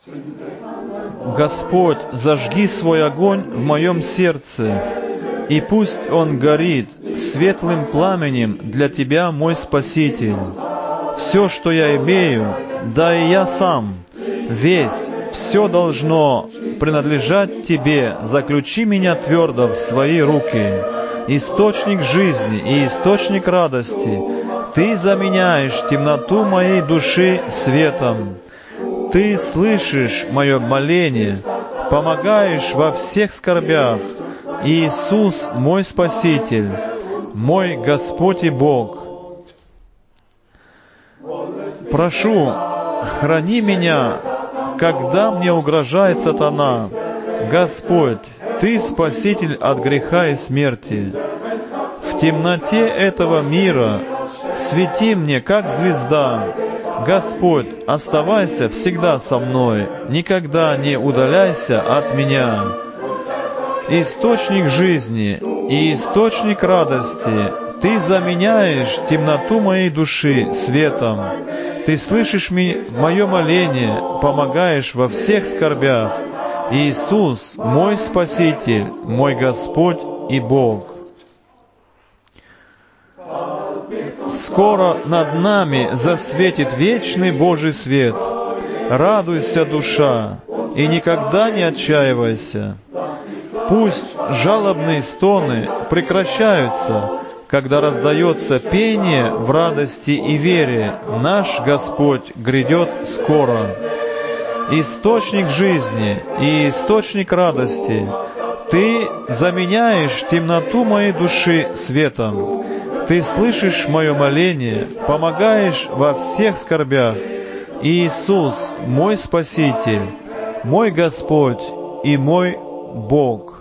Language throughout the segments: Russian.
Господь, зажги свой огонь в моем сердце, и пусть он горит светлым пламенем для Тебя, мой Спаситель. Все, что я имею, да и я сам, весь, все должно принадлежать Тебе. Заключи меня твердо в свои руки. Источник жизни и источник радости, Ты заменяешь темноту моей души светом. Ты слышишь мое моление, помогаешь во всех скорбях. Иисус, мой Спаситель, мой Господь и Бог. Прошу, храни меня, когда мне угрожает сатана. Господь, Ты Спаситель от греха и смерти. В темноте этого мира свети мне, как звезда. Господь, оставайся всегда со мной, никогда не удаляйся от меня. Источник жизни и источник радости, Ты заменяешь темноту моей души светом. Ты слышишь мое моление, помогаешь во всех скорбях. Иисус, мой Спаситель, мой Господь и Бог. Скоро над нами засветит вечный Божий свет. Радуйся, душа, и никогда не отчаивайся. Пусть жалобные стоны прекращаются, когда раздается пение в радости и вере. Наш Господь грядет скоро. Источник жизни и источник радости, Ты заменяешь темноту моей души светом. Ты слышишь мое моление, помогаешь во всех скорбях. Иисус, мой Спаситель, мой Господь и мой Бог.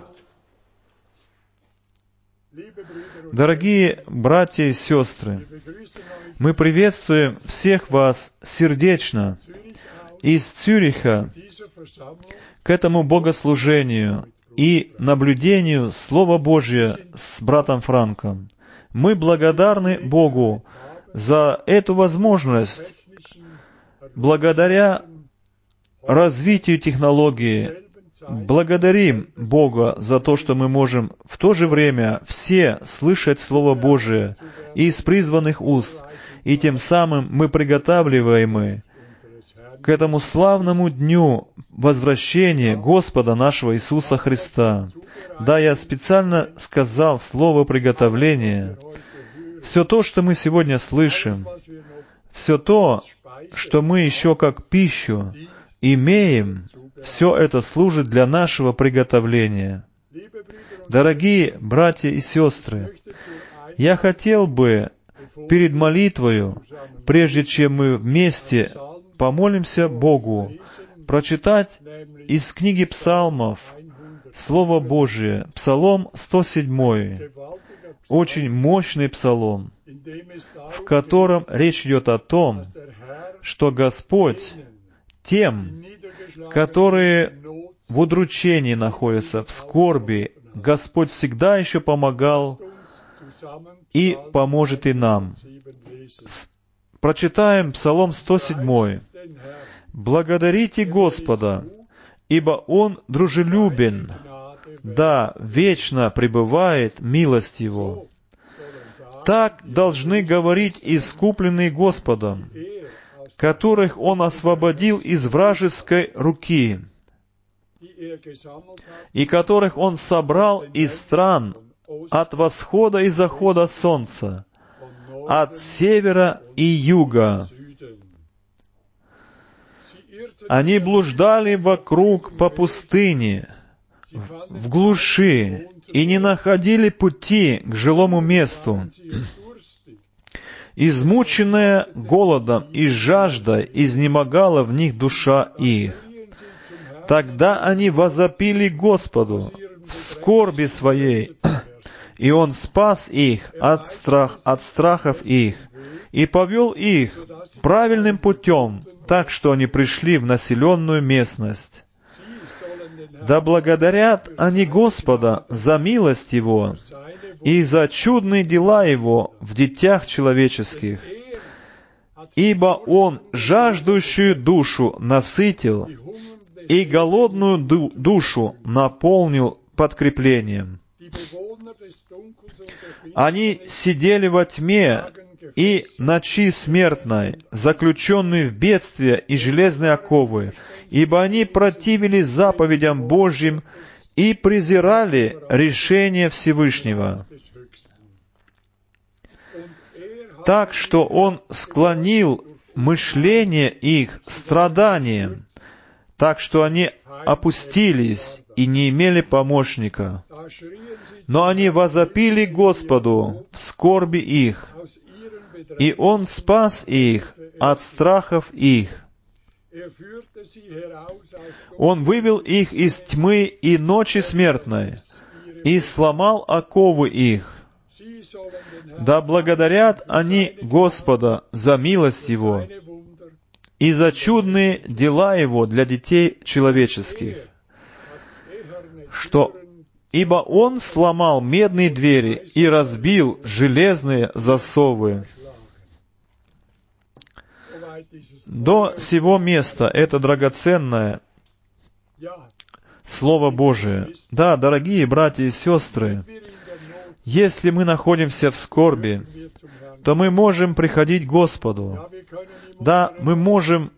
Дорогие братья и сестры, мы приветствуем всех вас сердечно из Цюриха к этому богослужению и наблюдению Слова Божия с братом Франком. Мы благодарны Богу за эту возможность, благодаря развитию технологии. Благодарим Бога за то, что мы можем в то же время все слышать Слово Божие из призванных уст, и тем самым мы приготавливаемы к этому славному дню возвращения Господа нашего Иисуса Христа. Да, я специально сказал слово «приготовление». Все то, что мы сегодня слышим, все то, что мы еще как пищу имеем, все это служит для нашего приготовления. Дорогие братья и сестры, я хотел бы перед молитвою, прежде чем мы вместе помолимся Богу, прочитать из книги Псалмов Слово Божие, Псалом 107, очень мощный псалом, в котором речь идет о том, что Господь тем, которые в удручении находятся, в скорби, Господь всегда еще помогал и поможет и нам. Прочитаем Псалом 107. «Благодарите Господа, ибо Он дружелюбен, да, вечно пребывает милость Его. Так должны говорить искупленные Господом, которых Он освободил из вражеской руки, и которых Он собрал из стран от восхода и захода солнца, от севера и юга. Они блуждали вокруг по пустыне, в глуши, и не находили пути к жилому месту. Измученная голодом и жаждой изнемогала в них душа их. Тогда они возопили Господу в скорби своей, и Он спас их от страхов их, и повел их правильным путем, так что они пришли в населенную местность. Да благодарят они Господа за милость Его и за чудные дела Его в детях человеческих, ибо Он жаждущую душу насытил, и голодную душу наполнил подкреплением. Они сидели во тьме и ночи смертной, заключенные в бедствие и железные оковы, ибо они противились заповедям Божьим и презирали решение Всевышнего. Так что Он склонил мышление их страданием, так что они опустились и не имели помощника. Но они возопили Господу в скорби их, и Он спас их от страхов их. Он вывел их из тьмы и ночи смертной, и сломал оковы их. Да благодарят они Господа за милость Его и за чудные дела Его для детей человеческих, ибо Он сломал медные двери и разбил железные засовы. До сего места это драгоценное Слово Божие. Да, дорогие братья и сестры, если мы находимся в скорби, то мы можем приходить к Господу. Да, мы можем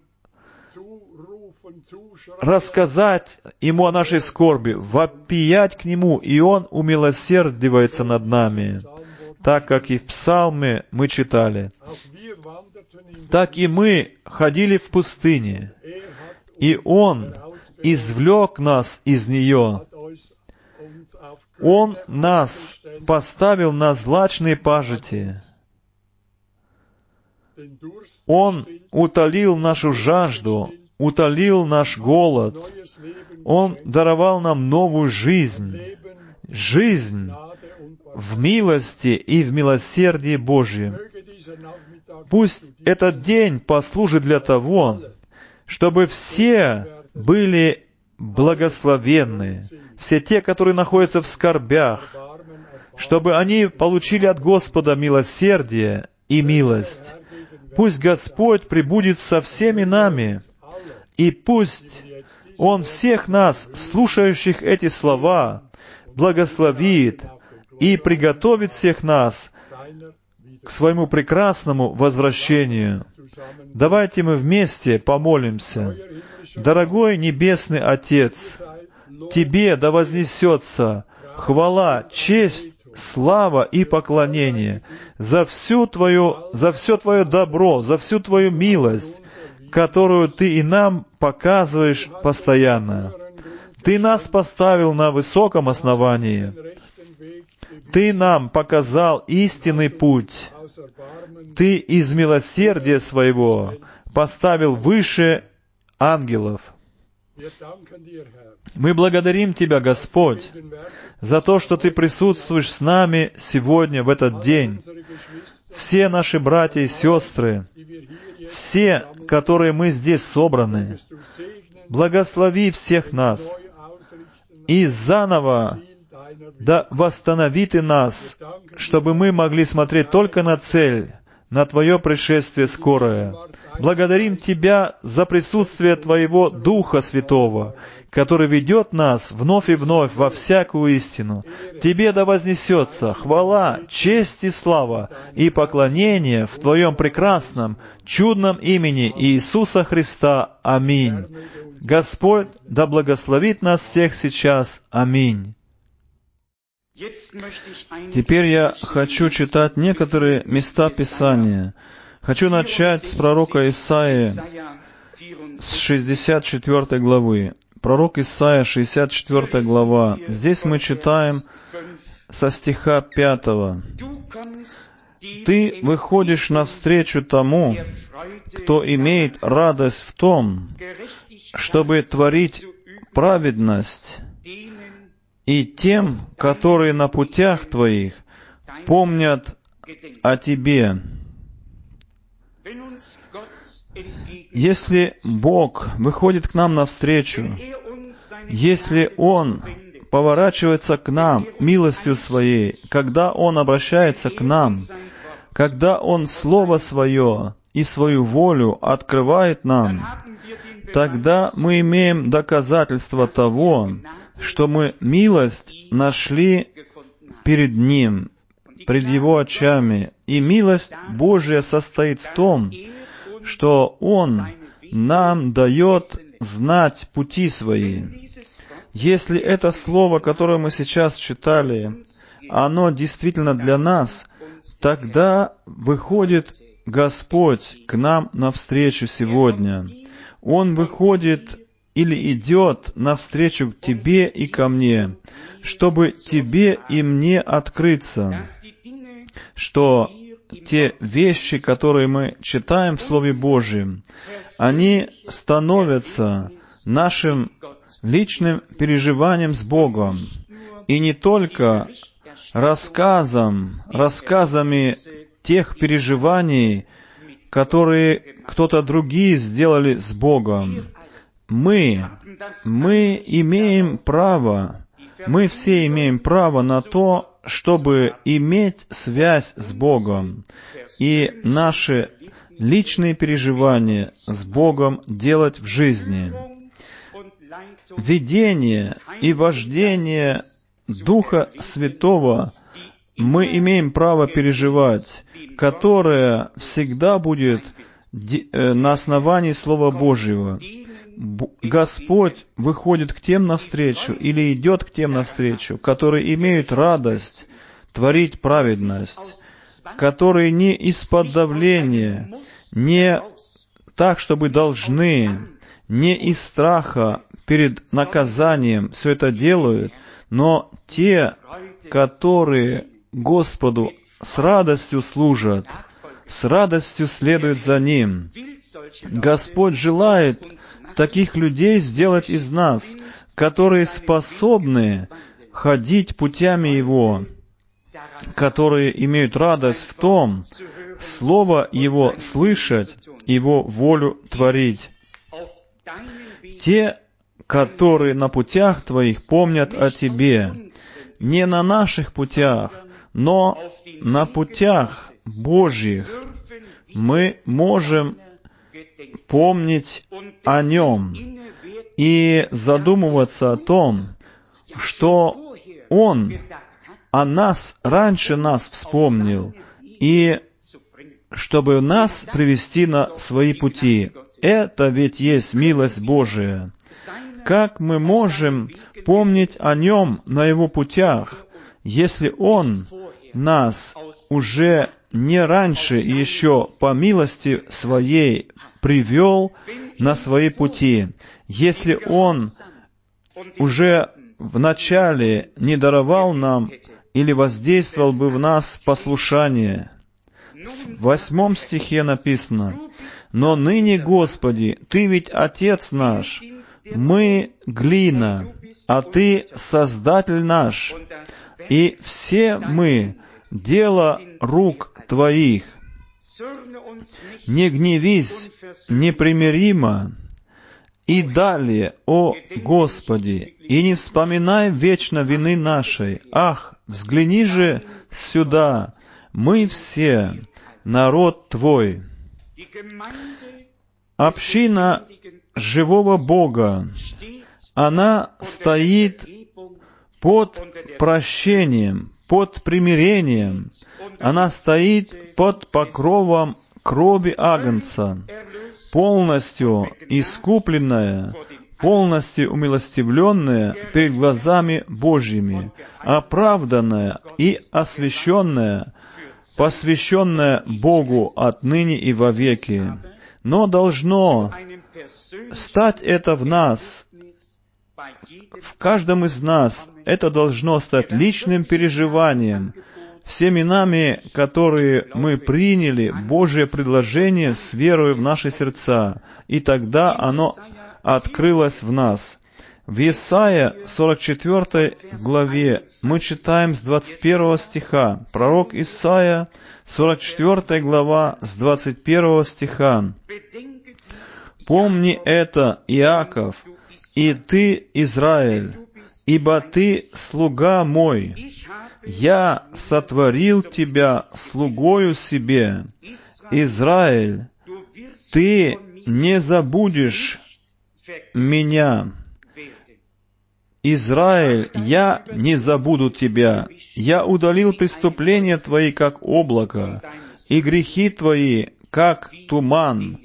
рассказать Ему о нашей скорби, вопиять к Нему, и Он умилосердивается над нами. Так как и в Псалме мы читали, так и мы ходили в пустыне, и Он извлек нас из нее. Он нас поставил на злачные пажити. Он утолил нашу жажду, утолил наш голод. Он даровал нам новую жизнь, жизнь в милости и в милосердии Божьем. Пусть этот день послужит для того, чтобы все были благословенны, все те, которые находятся в скорбях, чтобы они получили от Господа милосердие и милость. Пусть Господь пребудет со всеми нами, и пусть Он всех нас, слушающих эти слова, благословит и приготовит всех нас к своему прекрасному возвращению. Давайте мы вместе помолимся. Дорогой Небесный Отец, Тебе да вознесется хвала, честь, слава и поклонение за все Твое добро, за всю Твою милость, которую Ты и нам показываешь постоянно. Ты нас поставил на высоком основании. Ты нам показал истинный путь. Ты из милосердия Своего поставил выше ангелов. Мы благодарим Тебя, Господь, за то, что Ты присутствуешь с нами сегодня, в этот день. Все наши братья и сестры, все, которые мы здесь собраны, благослови всех нас и заново да восстанови Ты нас, чтобы мы могли смотреть только на цель, на Твое пришествие скорое. Благодарим Тебя за присутствие Твоего Духа Святого, который ведет нас вновь и вновь во всякую истину. Тебе да вознесется хвала, честь и слава и поклонение в Твоем прекрасном, чудном имени Иисуса Христа. Аминь. Господь да благословит нас всех сейчас. Аминь. Теперь я хочу читать некоторые места Писания. Хочу начать с пророка Исаии, с 64 главы. Пророк Исаия, 64 глава. Здесь мы читаем со стиха 5. «Ты выходишь навстречу тому, кто имеет радость в том, чтобы творить праведность, и тем, которые на путях Твоих помнят о Тебе». Если Бог выходит к нам навстречу, если Он поворачивается к нам милостью Своей, когда Он обращается к нам, когда Он Слово Свое и Свою волю открывает нам, тогда мы имеем доказательство того, что мы милость нашли перед Ним, пред Его очами. И милость Божия состоит в том, что Он нам дает знать пути свои. Если это слово, которое мы сейчас читали, оно действительно для нас, тогда выходит Господь к нам навстречу сегодня. Он выходит или идет навстречу к тебе и ко мне, чтобы тебе и мне открыться, что те вещи, которые мы читаем в Слове Божьем, они становятся нашим личным переживанием с Богом, и не только рассказами тех переживаний, которые кто-то другие сделали с Богом. Мы имеем право, мы все имеем право на то, чтобы иметь связь с Богом и наши личные переживания с Богом делать в жизни. Видение и вождение Духа Святого мы имеем право переживать, которое всегда будет на основании Слова Божьего. Господь выходит к тем навстречу или идет к тем навстречу, которые имеют радость творить праведность, которые не из-под давления, не так, чтобы должны, не из страха перед наказанием все это делают, но те, которые Господу с радостью служат, с радостью следуют за Ним. Господь желает таких людей сделать из нас, которые способны ходить путями Его, которые имеют радость в том, Слово Его слышать, Его волю творить. Те, которые на путях Твоих помнят о Тебе, не на наших путях, но на путях Божьих, мы можем помнить о Нем и задумываться о том, что Он о нас раньше нас вспомнил, и чтобы нас привести на свои пути. Это ведь есть милость Божия. Как мы можем помнить о Нем на Его путях, если Он нас уже не раньше еще по милости Своей привел на свои пути, если Он уже вначале не даровал нам или воздействовал бы в нас послушание? В 8 стихе написано: «Но ныне, Господи, Ты ведь Отец наш, мы глина, а Ты Создатель наш, и все мы дело рук Твоих. Не гневись непримиримо, и далее, о Господи, и не вспоминай вечно вины нашей. Ах, взгляни же сюда, мы все народ Твой». Община живого Бога, она стоит под прощением, под примирением, она стоит под покровом крови Агнца, полностью искупленная, полностью умилостивленная перед глазами Божьими, оправданная и освященная, посвященная Богу отныне и вовеки. Но должно стать это в нас, в каждом из нас, это должно стать личным переживанием, всеми нами, которые мы приняли Божие предложение с верой в наши сердца, и тогда оно открылось в нас. В Исаия 44 главе мы читаем с 21 стиха, пророк Исаия, 44 глава, с 21 стиха. «Помни это, Иаков, и ты, Израиль, ибо ты слуга мой. Я сотворил тебя слугою себе. Израиль, ты не забудешь меня. Израиль, я не забуду тебя. Я удалил преступления твои, как облако, и грехи твои, как туман.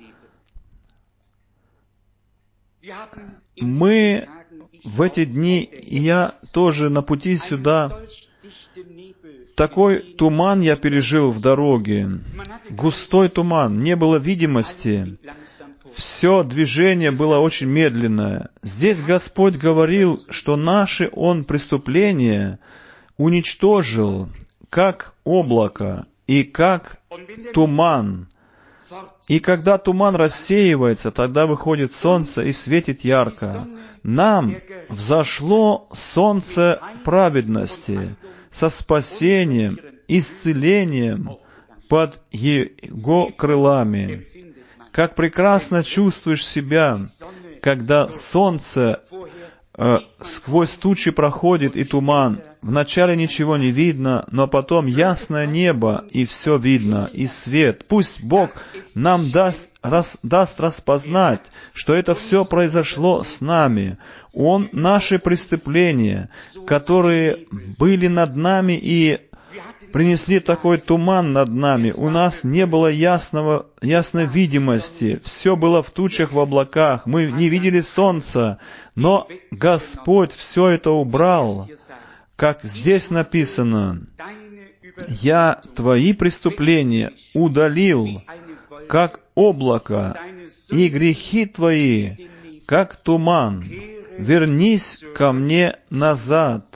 Мы в эти дни, и я тоже на пути сюда, такой туман я пережил в дороге. Густой туман, не было видимости. Все движение было очень медленное. Здесь Господь говорил, что наши Он преступления уничтожил, как облако и как туман. И когда туман рассеивается, тогда выходит солнце и светит ярко. Нам взошло солнце праведности со спасением, исцелением под Его крылами. Как прекрасно чувствуешь себя, когда солнце сквозь тучи проходит и туман. Вначале ничего не видно, но потом ясное небо, и все видно, и свет. Пусть Бог нам даст распознать, что это все произошло с нами. Он наши преступления, которые были над нами и принесли такой туман над нами. У нас не было ясной видимости. Все было в тучах, в облаках. Мы не видели солнца. Но Господь все это убрал. Как здесь написано, «Я твои преступления удалил, как облако, и грехи твои, как туман. Вернись ко мне назад,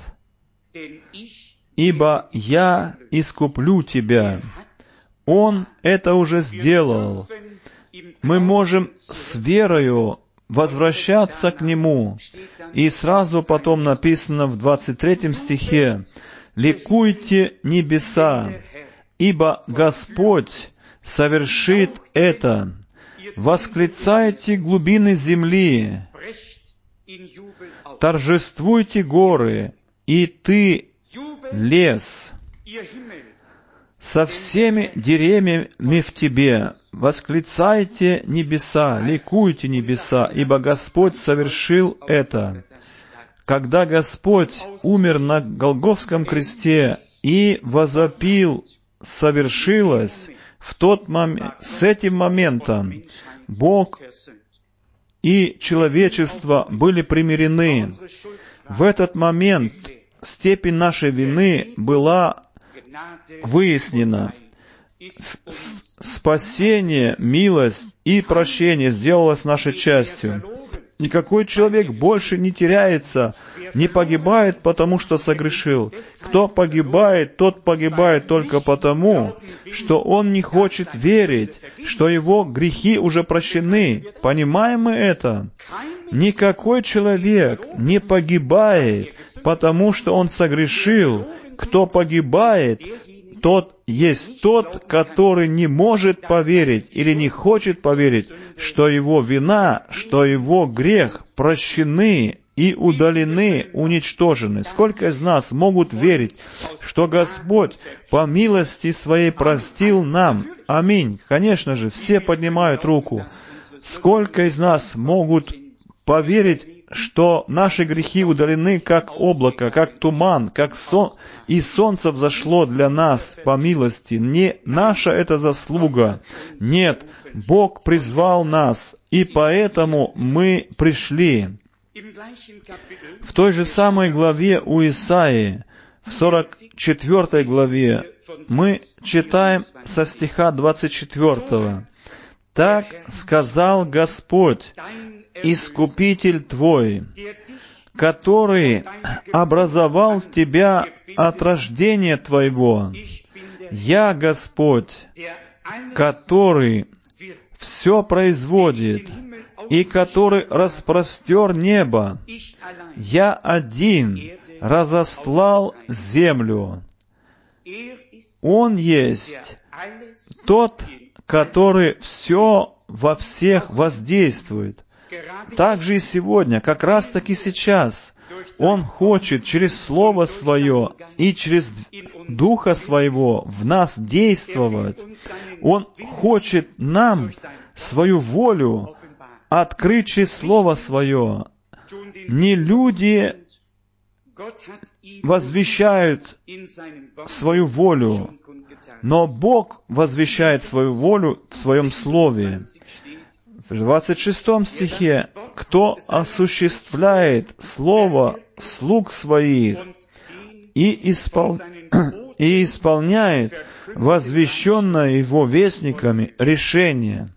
ибо я искуплю тебя». Он это уже сделал. Мы можем с верою возвращаться к Нему. И сразу потом написано в 23 стихе, «Ликуйте небеса, ибо Господь совершит это. Восклицайте глубины земли, торжествуйте горы, и ты, лес, со всеми деревьями в тебе. Восклицайте небеса, ликуйте небеса, ибо Господь совершил это». Когда Господь умер на Голгофском кресте и возопил «совершилось», в тот момент, с этим моментом Бог и человечество были примирены. В этот момент степень нашей вины была выяснена. Спасение, милость и прощение сделалось нашей частью. Никакой человек больше не теряется, не погибает, потому что согрешил. Кто погибает, тот погибает только потому, что он не хочет верить, что его грехи уже прощены. Понимаем мы это? Никакой человек не погибает, потому что он согрешил. Кто погибает, тот есть тот, который не может поверить или не хочет поверить, что его вина, что его грех прощены и удалены, уничтожены. Сколько из нас могут верить, что Господь по милости Своей простил нам? Аминь. Конечно же, все поднимают руку. Сколько из нас могут поверить, что наши грехи удалены, как облако, как туман, и солнце взошло для нас по милости. Не наша это заслуга. Нет, Бог призвал нас, и поэтому мы пришли. В той же самой главе у Исаии, в 44 главе, мы читаем со стиха 24. «Так сказал Господь, Искупитель твой, который образовал тебя от рождения твоего. Я Господь, который все производит и который распростер небо. Я один разослал землю. Он есть тот, который все во всех воздействует». Так же и сегодня, как раз таки сейчас, Он хочет через Слово Свое и через Духа Своего в нас действовать. Он хочет нам свою волю открыть через Слово Свое. Не люди возвещают свою волю, но Бог возвещает свою волю в Своем Слове. В 26 стихе: «Кто осуществляет Слово слуг Своих и исполняет возвещенное Его вестниками решение».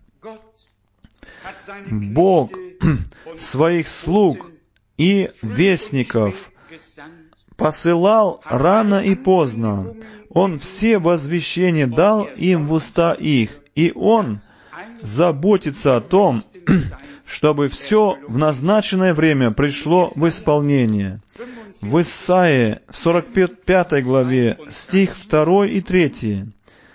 Бог Своих слуг и вестников посылал рано и поздно. Он все возвещения дал им в уста их, и Он заботится о том, чтобы все в назначенное время пришло в исполнение. В Исаии, 45 главе, стих 2 и 3.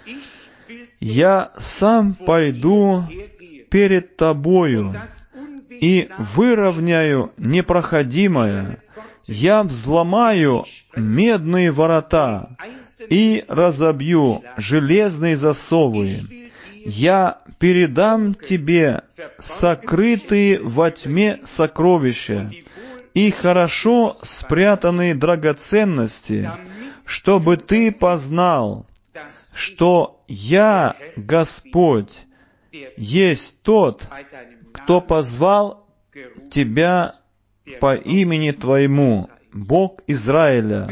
«Я сам пойду перед тобою и выровняю непроходимое, я взломаю медные ворота и разобью железные засовы. Я передам тебе сокрытые во тьме сокровища и хорошо спрятанные драгоценности, чтобы ты познал, что я, Господь, есть тот, кто позвал тебя по имени твоему, Бог Израиля».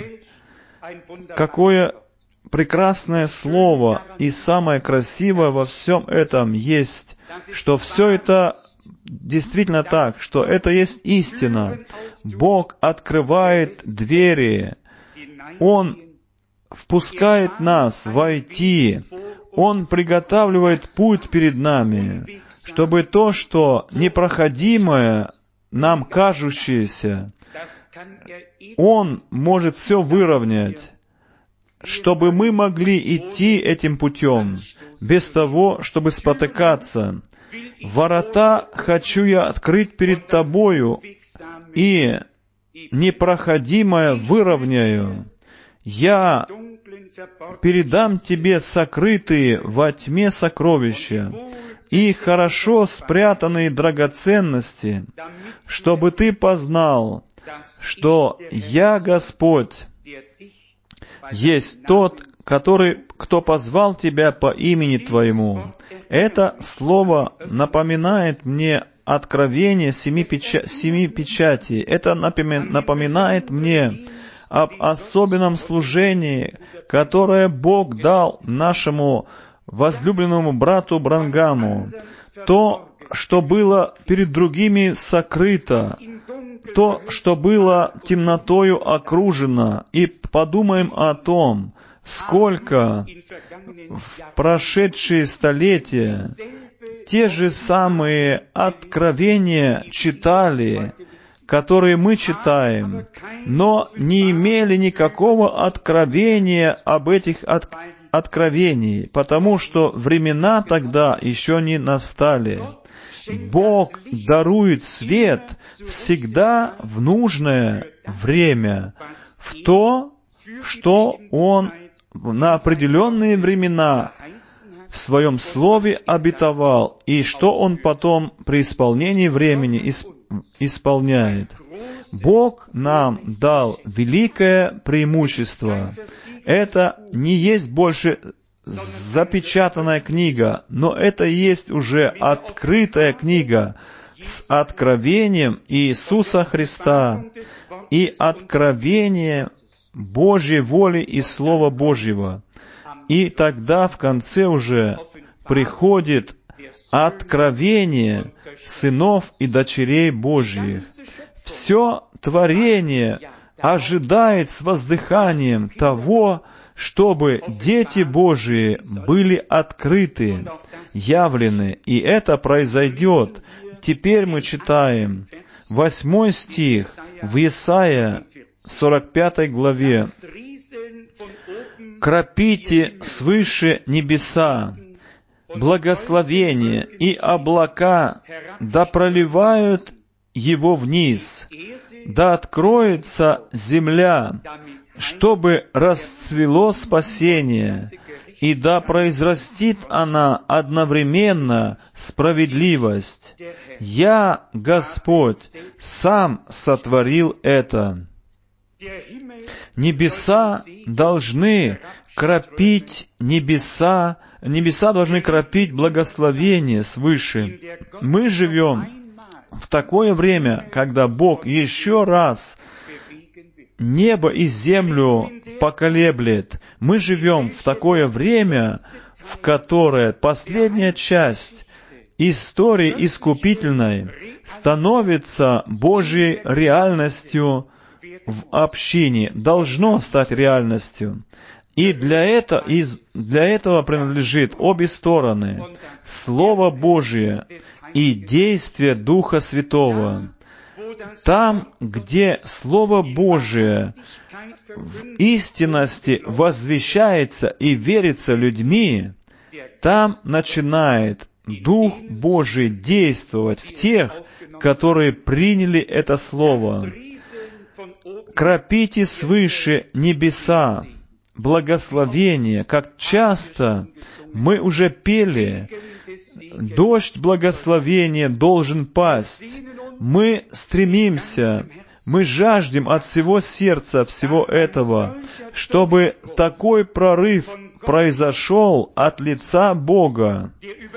Какое прекрасное слово и самое красивое во всем этом есть, что все это действительно так, что это есть истина. Бог открывает двери, Он впускает нас войти, Он приготавливает путь перед нами, чтобы то, что непроходимое, нам кажущееся, Он может все выровнять, чтобы мы могли идти этим путем, без того, чтобы спотыкаться. «Ворота хочу я открыть перед тобою, и непроходимое выровняю. Я передам тебе сокрытые во тьме сокровища и хорошо спрятанные драгоценности, чтобы ты познал, что я, Господь, есть тот, кто позвал тебя по имени твоему». Это слово напоминает мне откровение семи печатей. Это напоминает мне об особенном служении, которое Бог дал нашему возлюбленному брату Бранхаму. То, что было перед другими сокрыто, то, что было темнотою окружено. И подумаем о том, сколько в прошедшие столетия те же самые откровения читали, которые мы читаем, но не имели никакого откровения об этих откровениях, потому что времена тогда еще не настали. Бог дарует свет всегда в нужное время, в то, что Он на определенные времена в Своем Слове обетовал, и что Он потом при исполнении времени исполняет. Бог нам дал великое преимущество. Это не есть больше запечатанная книга, но это есть уже открытая книга с откровением Иисуса Христа и откровением Божьей воли и Слова Божьего. И тогда в конце уже приходит откровение сынов и дочерей Божьих. Все творение ожидает с воздыханием того, чтобы дети Божии были открыты, явлены, и это произойдет. Теперь мы читаем 8 стих в Исаии 45 главе. «Кропите свыше небеса, благословение и облака да проливают его вниз, да откроется земля, чтобы расцвело спасение, и да произрастит она одновременно справедливость. Я, Господь, сам сотворил это. Небеса должны кропить небеса должны кропить благословение свыше. Мы живем в такое время, когда Бог еще раз небо и землю поколеблет. Мы живем в такое время, в которое последняя часть истории искупительной становится Божьей реальностью в общине, должно стать реальностью. И для этого принадлежит обе стороны — Слово Божие и действие Духа Святого. Там, где Слово Божие в истинности возвещается и верится людьми, там начинает Дух Божий действовать в тех, которые приняли это Слово. Кропите свыше небеса, благословение, как часто мы уже пели, дождь благословения должен пасть. Мы стремимся, мы жаждем от всего сердца всего этого, чтобы такой прорыв произошел от лица Бога,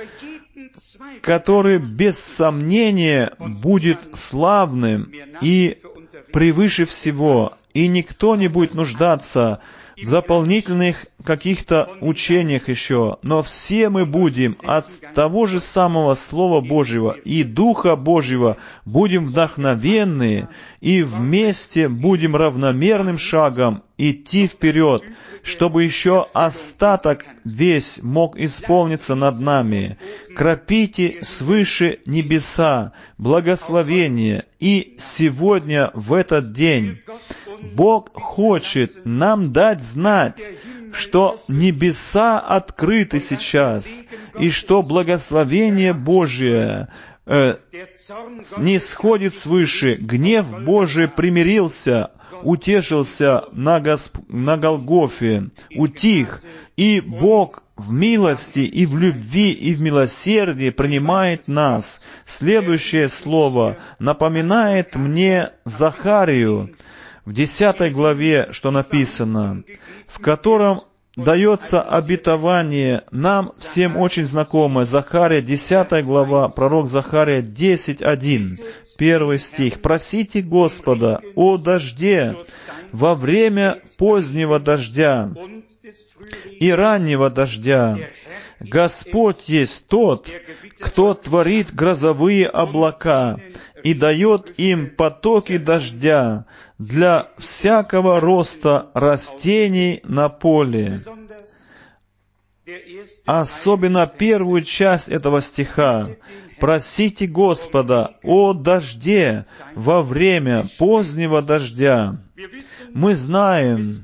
который без сомнения будет славным и превыше всего, и никто не будет нуждаться в дополнительных каких-то учениях еще, но все мы будем от того же самого Слова Божьего и Духа Божьего будем вдохновенны и вместе будем равномерным шагом идти вперед, чтобы еще остаток весь мог исполниться над нами. Кропите свыше небеса, благословение, и сегодня, в этот день, Бог хочет нам дать знать, что небеса открыты сейчас, и что благословение Божие не сходит свыше, гнев Божий примирился, утешился на Голгофе, утих, и Бог в милости и в любви и в милосердии принимает нас. Следующее слово напоминает мне Захарию, в 10 главе, что написано, в котором дается обетование нам всем очень знакомое. Захария, 10 глава, пророк Захария 10:1, 1 стих. «Просите Господа о дожде во время позднего дождя и раннего дождя. Господь есть тот, кто творит грозовые облака и дает им потоки дождя для всякого роста растений на поле». Особенно первую часть этого стиха. «Просите Господа о дожде во время позднего дождя». Мы знаем,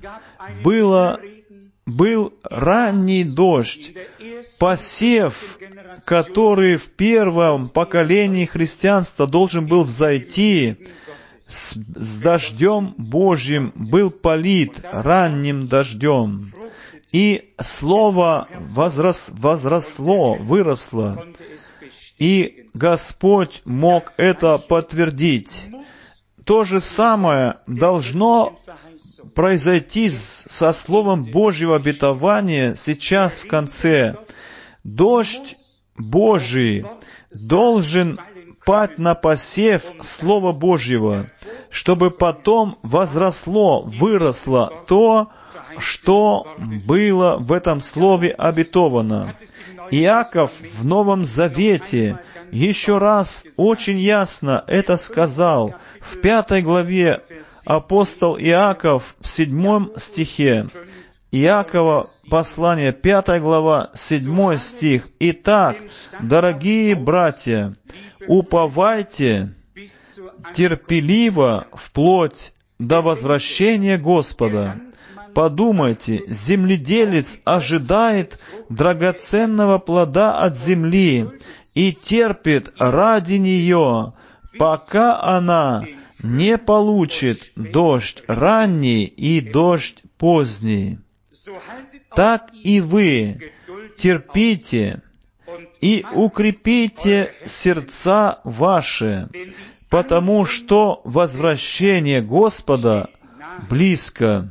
был ранний дождь, посев, который в первом поколении христианства должен был взойти, с дождем Божьим был полит ранним дождем. И Слово выросло, и Господь мог это подтвердить. То же самое должно произойти со Словом Божьего обетования сейчас в конце. Дождь Божий должен пасть на посев Слова Божьего, чтобы потом выросло то, что было в этом Слове обетовано. Иаков в Новом Завете еще раз очень ясно это сказал. В 5 главе апостол Иаков в 7 стихе. Иакова послание, 5 глава, 7 стих. «Итак, дорогие братья, уповайте терпеливо вплоть до возвращения Господа». Подумайте, земледелец ожидает драгоценного плода от земли и терпит ради нее, пока она не получит дождь ранний и дождь поздний. так и вы терпите и укрепите сердца ваши, потому что возвращение Господа близко.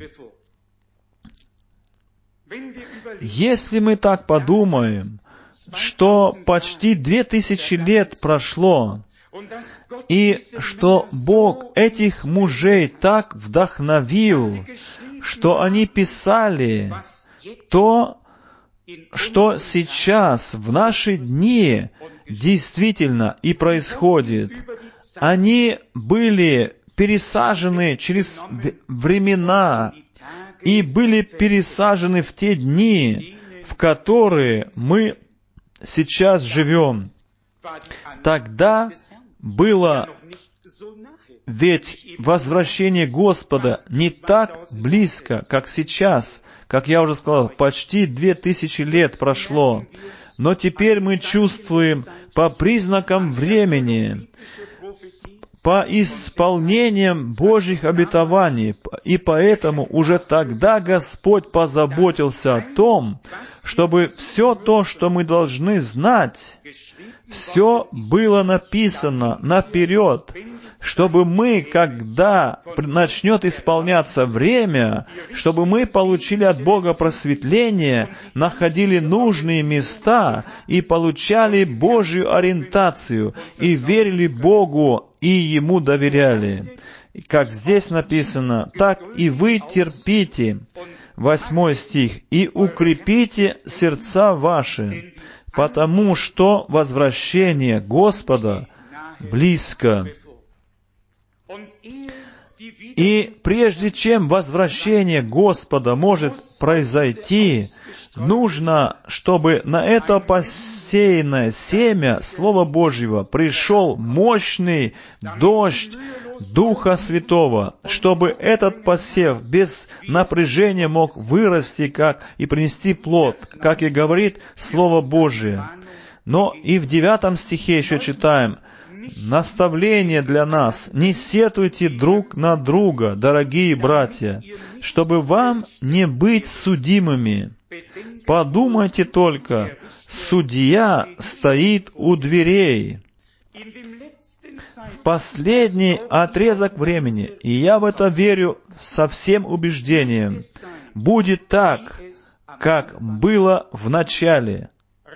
Если мы так подумаем, что почти 2000 лет прошло, и что Бог этих мужей так вдохновил, что они писали то, что сейчас, в наши дни, действительно и происходит. Они были пересажены через времена и были пересажены в те дни, в которые мы сейчас живем. Тогда было ведь возвращение Господа не так близко, как сейчас. Как я уже сказал, почти 2000 лет прошло. Но теперь мы чувствуем по признакам времени, по исполнениям Божьих обетований, и поэтому уже тогда Господь позаботился о том, чтобы все то, что мы должны знать, все было написано наперед, чтобы мы, когда начнет исполняться время, чтобы мы получили от Бога просветление, находили нужные места и получали Божью ориентацию, и верили Богу, и Ему доверяли. Как здесь написано, так и вы терпите, 8 стих, и укрепите сердца ваши, потому что возвращение Господа близко. И прежде чем возвращение Господа может произойти, нужно, чтобы на это посеянное семя Слова Божьего пришел мощный дождь Духа Святого, чтобы этот посев без напряжения мог вырасти и принести плод, как и говорит Слово Божие. Но и в 9 стихе еще читаем: наставление для нас: не сетуйте друг на друга, дорогие братья, чтобы вам не быть судимыми. Подумайте только, судья стоит у дверей. В последний отрезок времени, и я в это верю со всем убеждением, будет так, как было в начале.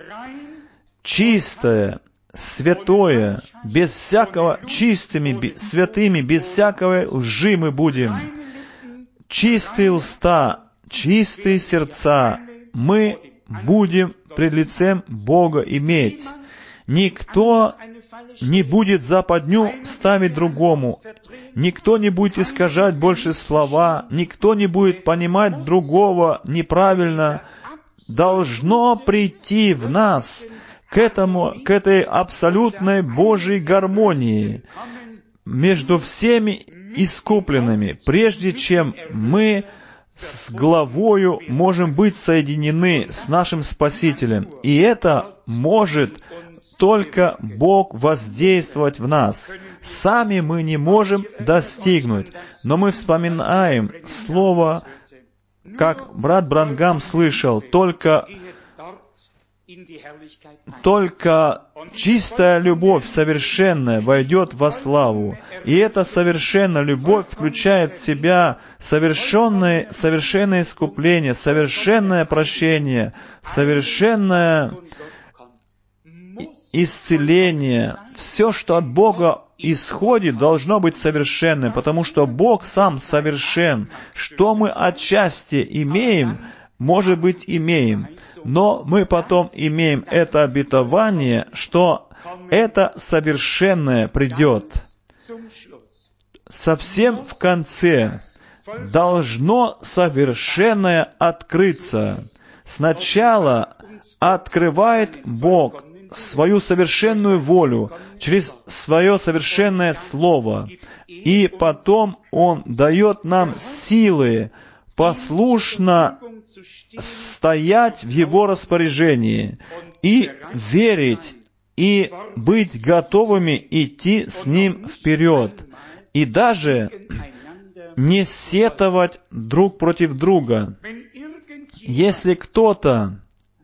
Чистое, святое, без всякого, чистыми, святыми, без всякой лжи мы будем. Чистые уста, чистые сердца мы будем пред лицем Бога иметь. Никто не будет западню ставить другому, никто не будет искажать больше слова, никто не будет понимать другого неправильно. Должно прийти в нас к этой абсолютной Божьей гармонии между всеми искупленными, прежде чем мы с главою можем быть соединены с нашим Спасителем. И это может только Бог воздействовать в нас. Сами мы не можем достигнуть. Но мы вспоминаем слово, как брат Бранхам слышал, только чистая любовь совершенная войдет во славу. И эта совершенная любовь включает в себя совершенное искупление, совершенное прощение, совершенное исцеление. Все, что от Бога исходит, должно быть совершенным, потому что Бог сам совершен. Что мы отчасти имеем, может быть, имеем, но мы потом имеем это обетование, что это совершенное придет. Совсем в конце должно совершенное открыться. Сначала открывает Бог свою совершенную волю через свое совершенное Слово, и потом Он дает нам силы послушно стоять в Его распоряжении и верить, и быть готовыми идти с Ним вперед, и даже не сетовать друг против друга. Если кто-то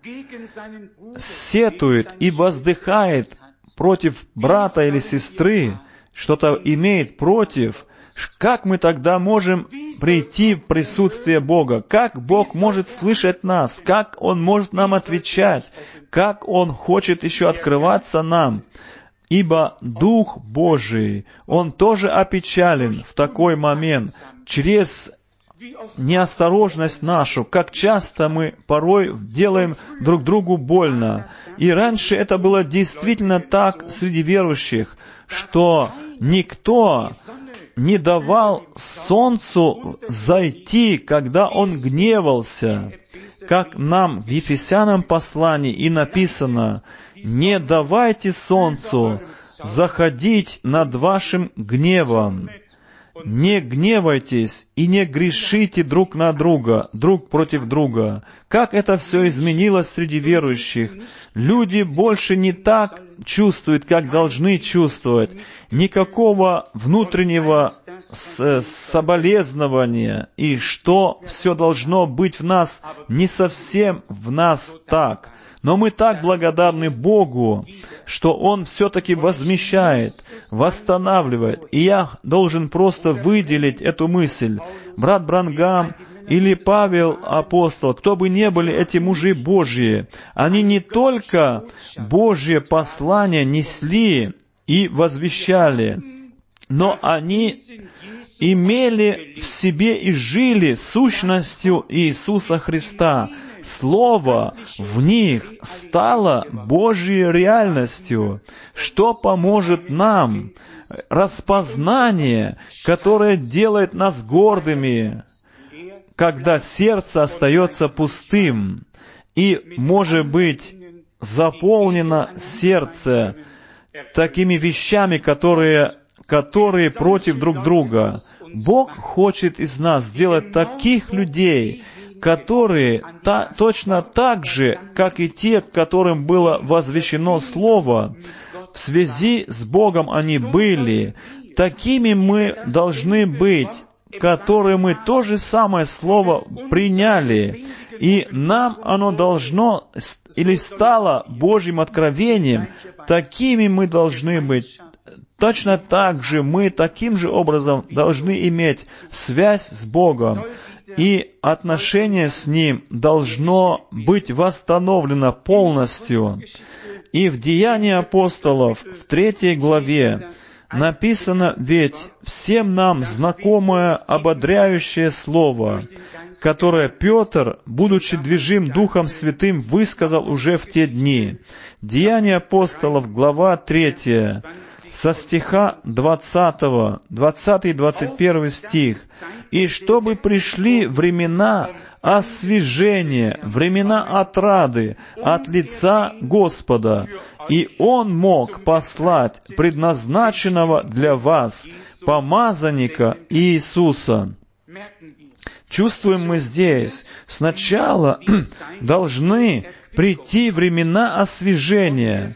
сетует и воздыхает против брата или сестры, что-то имеет против, как мы тогда можем прийти в присутствие Бога? Как Бог может слышать нас? Как Он может нам отвечать? Как Он хочет еще открываться нам? Ибо Дух Божий, Он тоже опечален в такой момент через неосторожность нашу, как часто мы порой делаем друг другу больно. И раньше это было действительно так среди верующих, что никто не давал солнцу зайти, когда он гневался. Как нам в Ефесянам послании и написано: «Не давайте солнцу заходить над вашим гневом». Не гневайтесь и не грешите друг на друга, друг против друга. Как это все изменилось среди верующих. Люди больше не так чувствуют, как должны чувствовать. Никакого внутреннего соболезнования. И что все должно быть в нас, не совсем в нас так. Но мы так благодарны Богу, что Он все-таки возмещает, восстанавливает. И я должен просто выделить эту мысль. Брат Бранхам или Павел апостол, кто бы ни были эти мужи Божьи, они не только Божье послание несли и возвещали, но они имели в себе и жили сущностью Иисуса Христа. Слово в них стало Божьей реальностью, что поможет нам. Распознание, которое делает нас гордыми, когда сердце остается пустым, и, может быть, заполнено сердце такими вещами, которые против друг друга. Бог хочет из нас сделать таких людей, которые точно так же, как и те, которым было возвещено Слово, в связи с Богом они были. Такими мы должны быть, которые мы то же самое Слово приняли, и нам оно должно или стало Божьим откровением. Такими мы должны быть. Точно так же мы таким же образом должны иметь связь с Богом, и отношение с Ним должно быть восстановлено полностью. И в Деянии апостолов, в 3 главе, написано ведь всем нам знакомое ободряющее слово, которое Петр, будучи движим Духом Святым, высказал уже в те дни. Деяния апостолов, глава 3, со стиха 20 и 21 стих. «И чтобы пришли времена освежения, времена отрады от лица Господа, и Он мог послать предназначенного для вас помазанника Иисуса». Чувствуем мы здесь, сначала должны прийти времена освежения,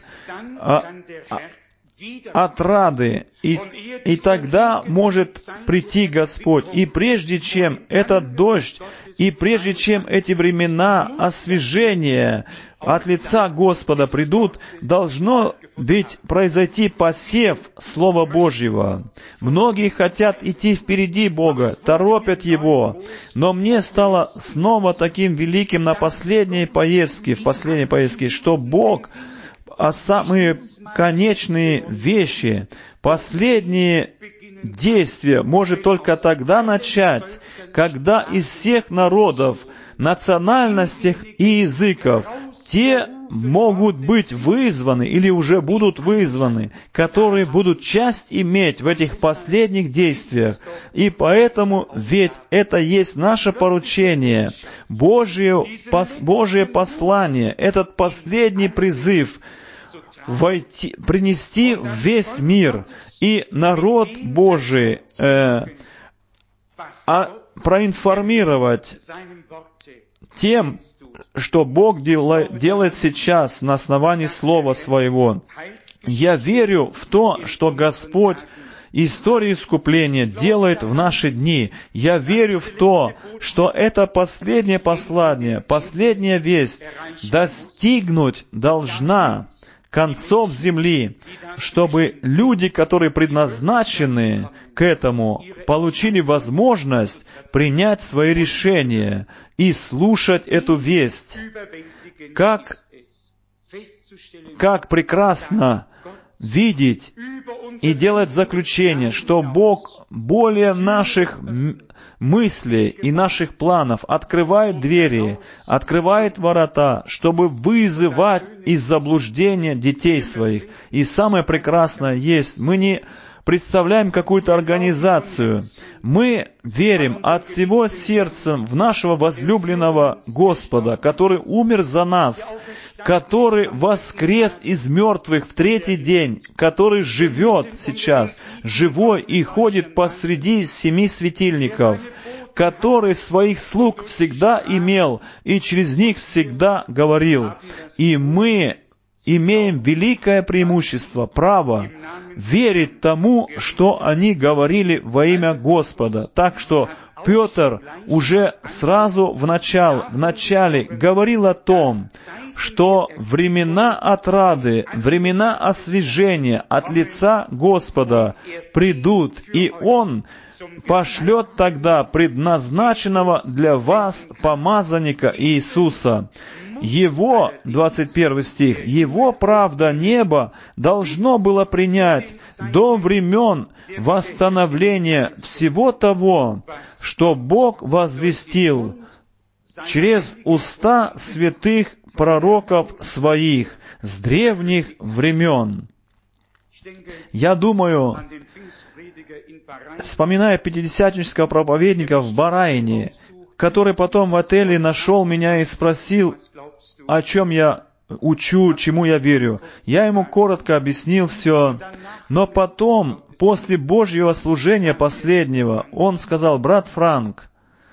отрады, и тогда может прийти Господь. И прежде чем этот дождь, и прежде чем эти времена освежения от лица Господа придут, должно ведь произойти посев Слова Божьего. Многие хотят идти впереди Бога, торопят Его, но мне стало снова таким великим в последней поездке, что Бог, а самые конечные вещи, последние действия может только тогда начать, когда из всех народов, национальностей и языков те могут быть вызваны или уже будут вызваны, которые будут часть иметь в этих последних действиях. И поэтому ведь это есть наше поручение, Божье послание, этот последний призыв принести в весь мир, и народ Божий проинформировать тем, что Бог делает сейчас на основании Слова Своего. Я верю в то, что Господь история искупления делает в наши дни. Я верю в то, что это последнее послание, последняя весть достигнуть должна концов земли, чтобы люди, которые предназначены к этому, получили возможность принять свои решения и слушать эту весть. Как прекрасно видеть и делать заключение, что Бог более наших мыслей и наших планов открывает двери, открывает ворота, чтобы вызывать из заблуждения детей своих. И самое прекрасное есть, мы не представляем какую-то организацию. Мы верим от всего сердца в нашего возлюбленного Господа, который умер за нас, который воскрес из мертвых в третий день, который живет сейчас, живой и ходит посреди 7 светильников, который своих слуг всегда имел и через них всегда говорил. И мы имеем великое преимущество, право верить тому, что они говорили во имя Господа. Так что Петр уже сразу в начале говорил о том, что времена отрады, времена освяжения от лица Господа придут, и Он пошлет тогда предназначенного для вас помазанника Иисуса. Его, 21 стих, Его правда неба должно было принять до времен восстановления всего того, что Бог возвестил через уста святых пророков Своих с древних времен. Я думаю, вспоминая пятидесятнического проповедника в Барайне, который потом в отеле нашел меня и спросил, о чем я учу, чему я верю. Я ему коротко объяснил все, но потом, после Божьего служения последнего, он сказал: «Брат Франк,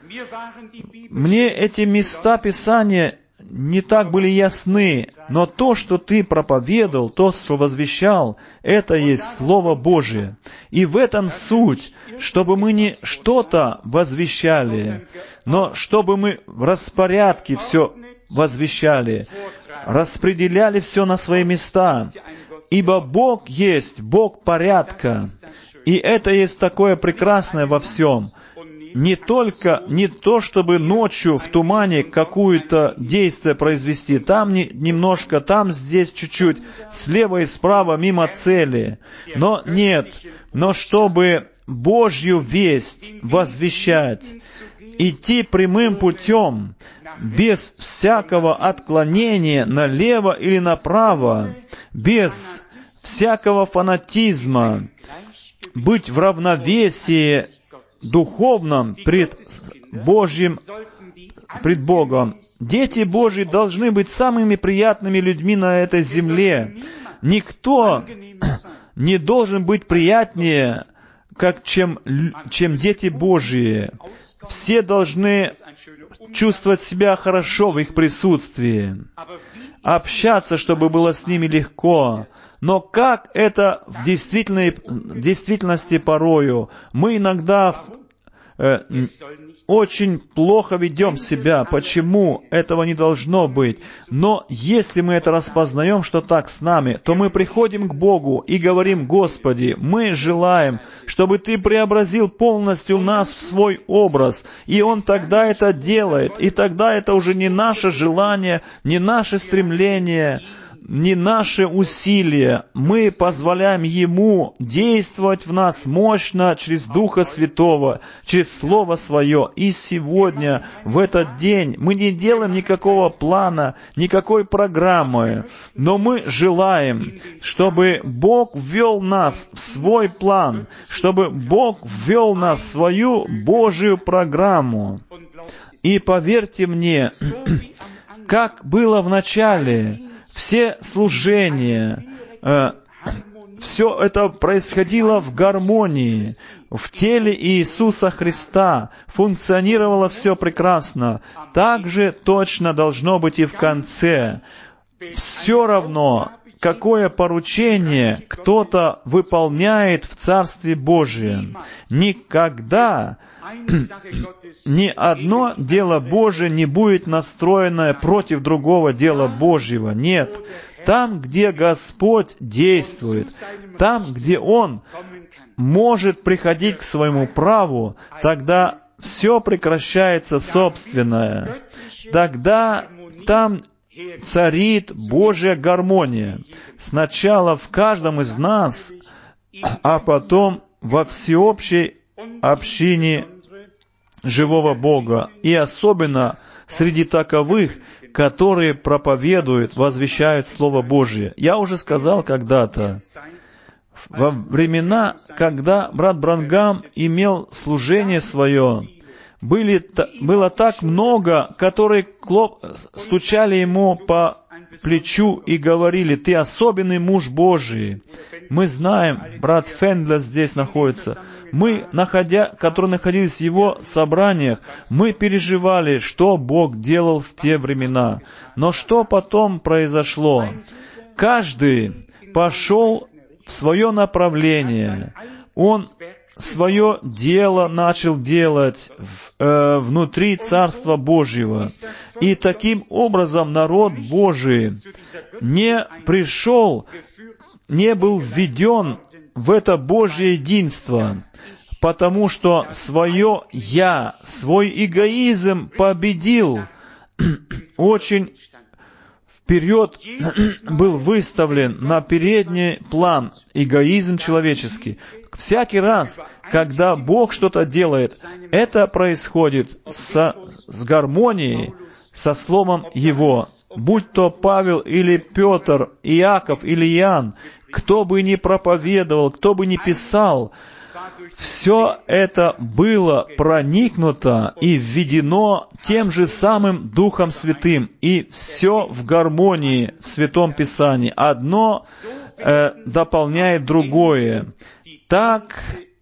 мне эти места Писания не так были ясны, но то, что ты проповедовал, то, что возвещал, это есть Слово Божие. И в этом суть, чтобы мы не что-то возвещали, но чтобы мы в распорядке все возвещали, распределяли все на свои места. Ибо Бог есть Бог порядка, и это есть такое прекрасное во всем. Не то, чтобы ночью в тумане какое-то действие произвести, там немножко, там здесь чуть-чуть, слева и справа, мимо цели. Но нет, но чтобы Божью весть возвещать, идти прямым путем, без всякого отклонения налево или направо, без всякого фанатизма, быть в равновесии духовном пред Богом. Дети Божьи должны быть самыми приятными людьми на этой земле. Никто не должен быть приятнее, чем дети Божьи. Все должны чувствовать себя хорошо в их присутствии, общаться, чтобы было с ними легко. Но как это в действительности порою? Мы иногда очень плохо ведем себя. Почему? Этого не должно быть. Но если мы это распознаем, что так с нами, то мы приходим к Богу и говорим: «Господи, мы желаем, чтобы Ты преобразил полностью нас в свой образ». И Он тогда это делает. И тогда это уже не наше желание, не наше стремление, не наши усилия. Мы позволяем Ему действовать в нас мощно через Духа Святого, через Слово Свое. И сегодня, в этот день, мы не делаем никакого плана, никакой программы, но мы желаем, чтобы Бог ввел нас в свой план, чтобы Бог ввел нас в свою Божию программу. И поверьте мне, как было в начале, все служения, все это происходило в гармонии, в теле Иисуса Христа, функционировало все прекрасно. Так же точно должно быть и в конце. Все равно, какое поручение кто-то выполняет в Царстве Божьем. Никогда ни одно дело Божие не будет настроено против другого дела Божьего. Нет. Там, где Господь действует, там, где Он может приходить к своему праву, тогда все прекращается собственное. Тогда там царит Божья гармония. Сначала в каждом из нас, а потом во всеобщей общине живого Бога. И особенно среди таковых, которые проповедуют, возвещают Слово Божие. Я уже сказал когда-то, во времена, когда брат Бранхам имел служение свое, было так много, которые стучали ему по плечу и говорили: «Ты особенный муж Божий». Мы знаем, брат Фендлер здесь находится. Мы, которые находились в его собраниях, мы переживали, что Бог делал в те времена. Но что потом произошло? Каждый пошел в свое направление. Он свое дело начал делать внутри Царства Божьего. И таким образом народ Божий не был введен в это Божье единство, потому что свое «я», свой эгоизм победил, очень вперед был выставлен на передний план эгоизм человеческий. Всякий раз, когда Бог что-то делает, это происходит с гармонией, со Словом Его. Будь то Павел или Петр, Иаков или Иоанн, кто бы ни проповедовал, кто бы ни писал, все это было проникнуто и введено тем же самым Духом Святым, и все в гармонии в Святом Писании. Одно дополняет другое. Так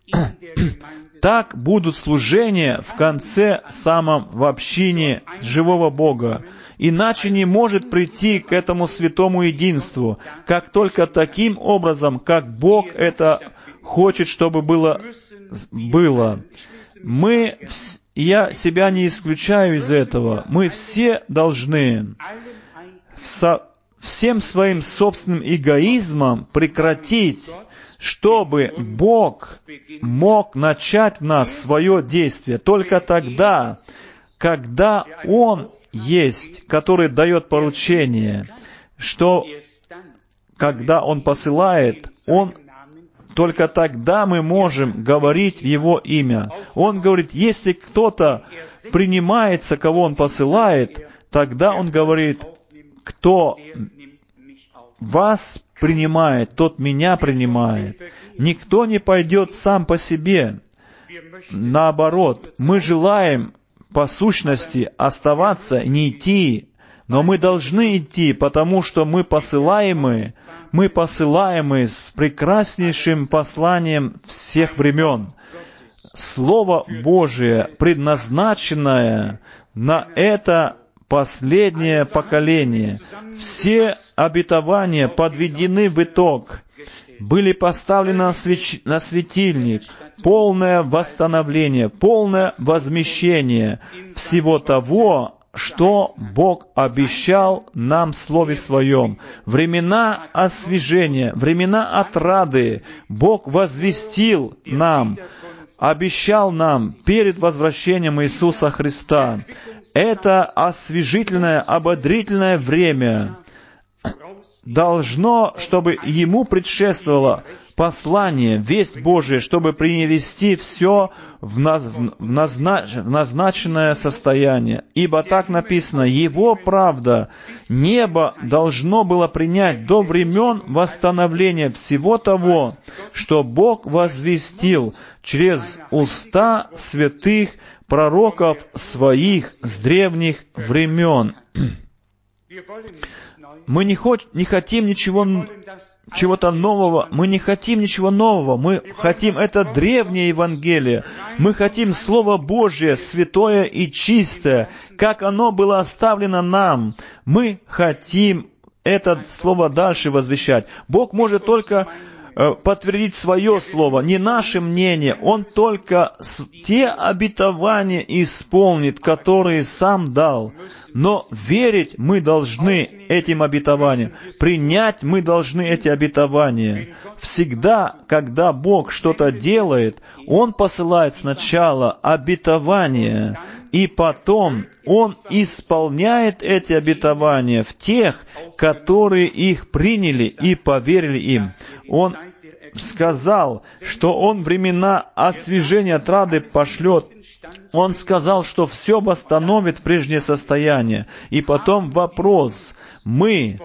будут служения в конце самом в общине живого Бога. Иначе не может прийти к этому святому единству, как только таким образом, как Бог это хочет, чтобы было. Я себя не исключаю из этого. Мы все должны всем своим собственным эгоизмом прекратить, чтобы Бог мог начать в нас свое действие. Только тогда, когда Он есть, который дает поручение, что когда Он посылает, только тогда мы можем говорить в Его имя. Он говорит, если кто-то принимается, кого Он посылает, тогда Он говорит, кто вас принимает, тот меня принимает. Никто не пойдет сам по себе. Наоборот, мы желаем по сущности оставаться, не идти, но мы должны идти, потому что мы посылаемы с прекраснейшим посланием всех времен. Слово Божие, предназначенное на это последнее поколение. Все обетования подведены в итог, были поставлены на светильник, полное восстановление, полное возмещение всего того, что Бог обещал нам в Слове Своем. Времена освежения, времена отрады Бог возвестил нам, обещал нам перед возвращением Иисуса Христа. Это освежительное, ободрительное время должно, чтобы ему предшествовало послание, весть Божия, чтобы принести все в назначенное состояние. Ибо так написано, Его правда небо должно было принять до времен восстановления всего того, что Бог возвестил через уста святых пророков Своих с древних времен. Мы не хотим чего-то нового. Мы не хотим ничего нового. Мы хотим это древнее Евангелие. Мы хотим Слово Божие, святое и чистое, как оно было оставлено нам. Мы хотим это слово дальше возвещать. Бог может только подтвердить свое слово, не наше мнение. Он только те обетования исполнит, которые сам дал. Но верить мы должны этим обетованиям. Принять мы должны эти обетования. Всегда, когда Бог что-то делает, Он посылает сначала обетования, и потом Он исполняет эти обетования в тех, которые их приняли и поверили им. Он сказал, что Он времена освежения отрады пошлет. Он сказал, что все восстановит в прежнее состояние. И потом вопрос, мы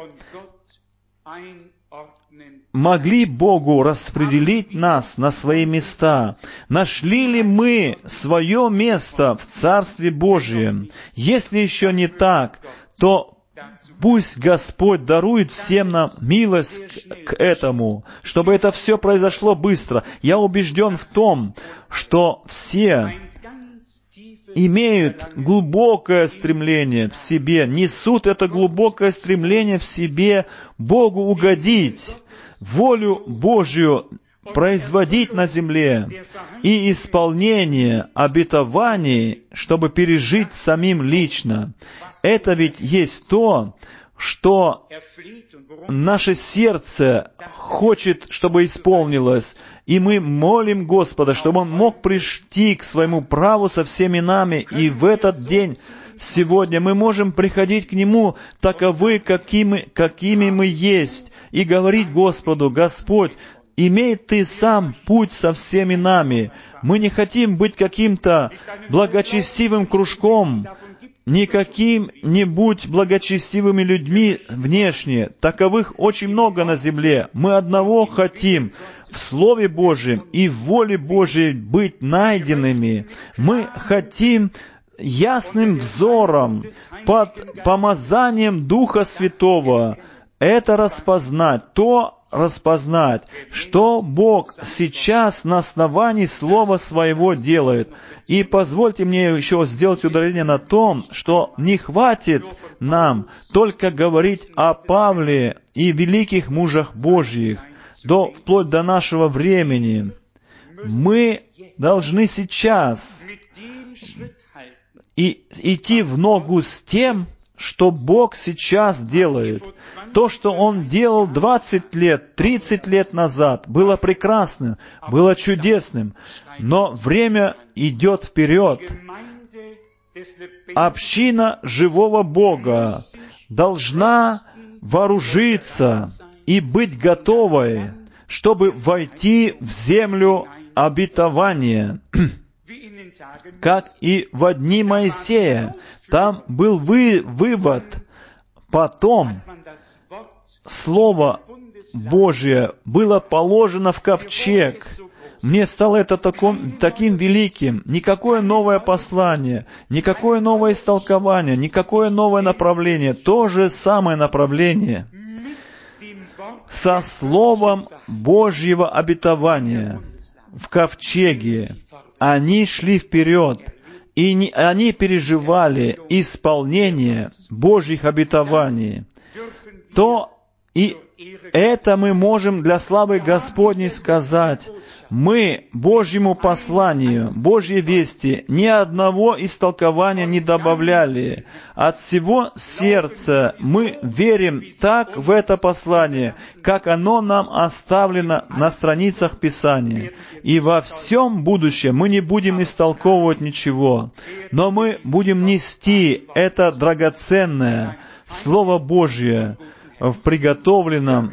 могли Богу распределить нас на свои места? Нашли ли мы свое место в Царстве Божьем? Если еще не так, то пусть Господь дарует всем нам милость к этому, чтобы это все произошло быстро. Я убежден в том, что все имеют глубокое стремление в себе, несут это глубокое стремление в себе Богу угодить, волю Божью производить на земле и исполнение обетований, чтобы пережить самим лично. Это ведь есть то, что наше сердце хочет, чтобы исполнилось. И мы молим Господа, чтобы Он мог прийти к своему праву со всеми нами. И в этот день, сегодня, мы можем приходить к Нему таковы, какими мы есть, и говорить Господу: «Господь, имей Ты сам путь со всеми нами. Мы не хотим быть каким-то благочестивым кружком, не каким-нибудь благочестивыми людьми внешне. Таковых очень много на земле. Мы одного хотим — в Слове Божьем и в воле Божьей быть найденными. Мы хотим ясным взором, под помазанием Духа Святого это распознать, что Бог сейчас на основании Слова Своего делает. И позвольте мне еще сделать ударение на том, что не хватит нам только говорить о Павле и великих мужах Божьих, вплоть до нашего времени. Мы должны сейчас идти в ногу с тем, что Бог сейчас делает. То, что Он делал 20 лет, 30 лет назад, было прекрасным, было чудесным. Но время идет вперед. Община живого Бога должна вооружиться и быть готовой, чтобы войти в землю обетования. Как и в дни Моисея, там был вывод. Потом Слово Божие было положено в ковчег. Мне стало это таким великим. Никакое новое послание, никакое новое истолкование, никакое новое направление. То же самое направление. Со Словом Божьего обетования в ковчеге они шли вперед, и они переживали исполнение Божьих обетований. И это мы можем для славы Господней сказать. Мы Божьему посланию, Божьей вести ни одного истолкования не добавляли. От всего сердца мы верим так в это послание, как оно нам оставлено на страницах Писания. И во всем будущем мы не будем истолковывать ничего, но мы будем нести это драгоценное Слово Божье в приготовленном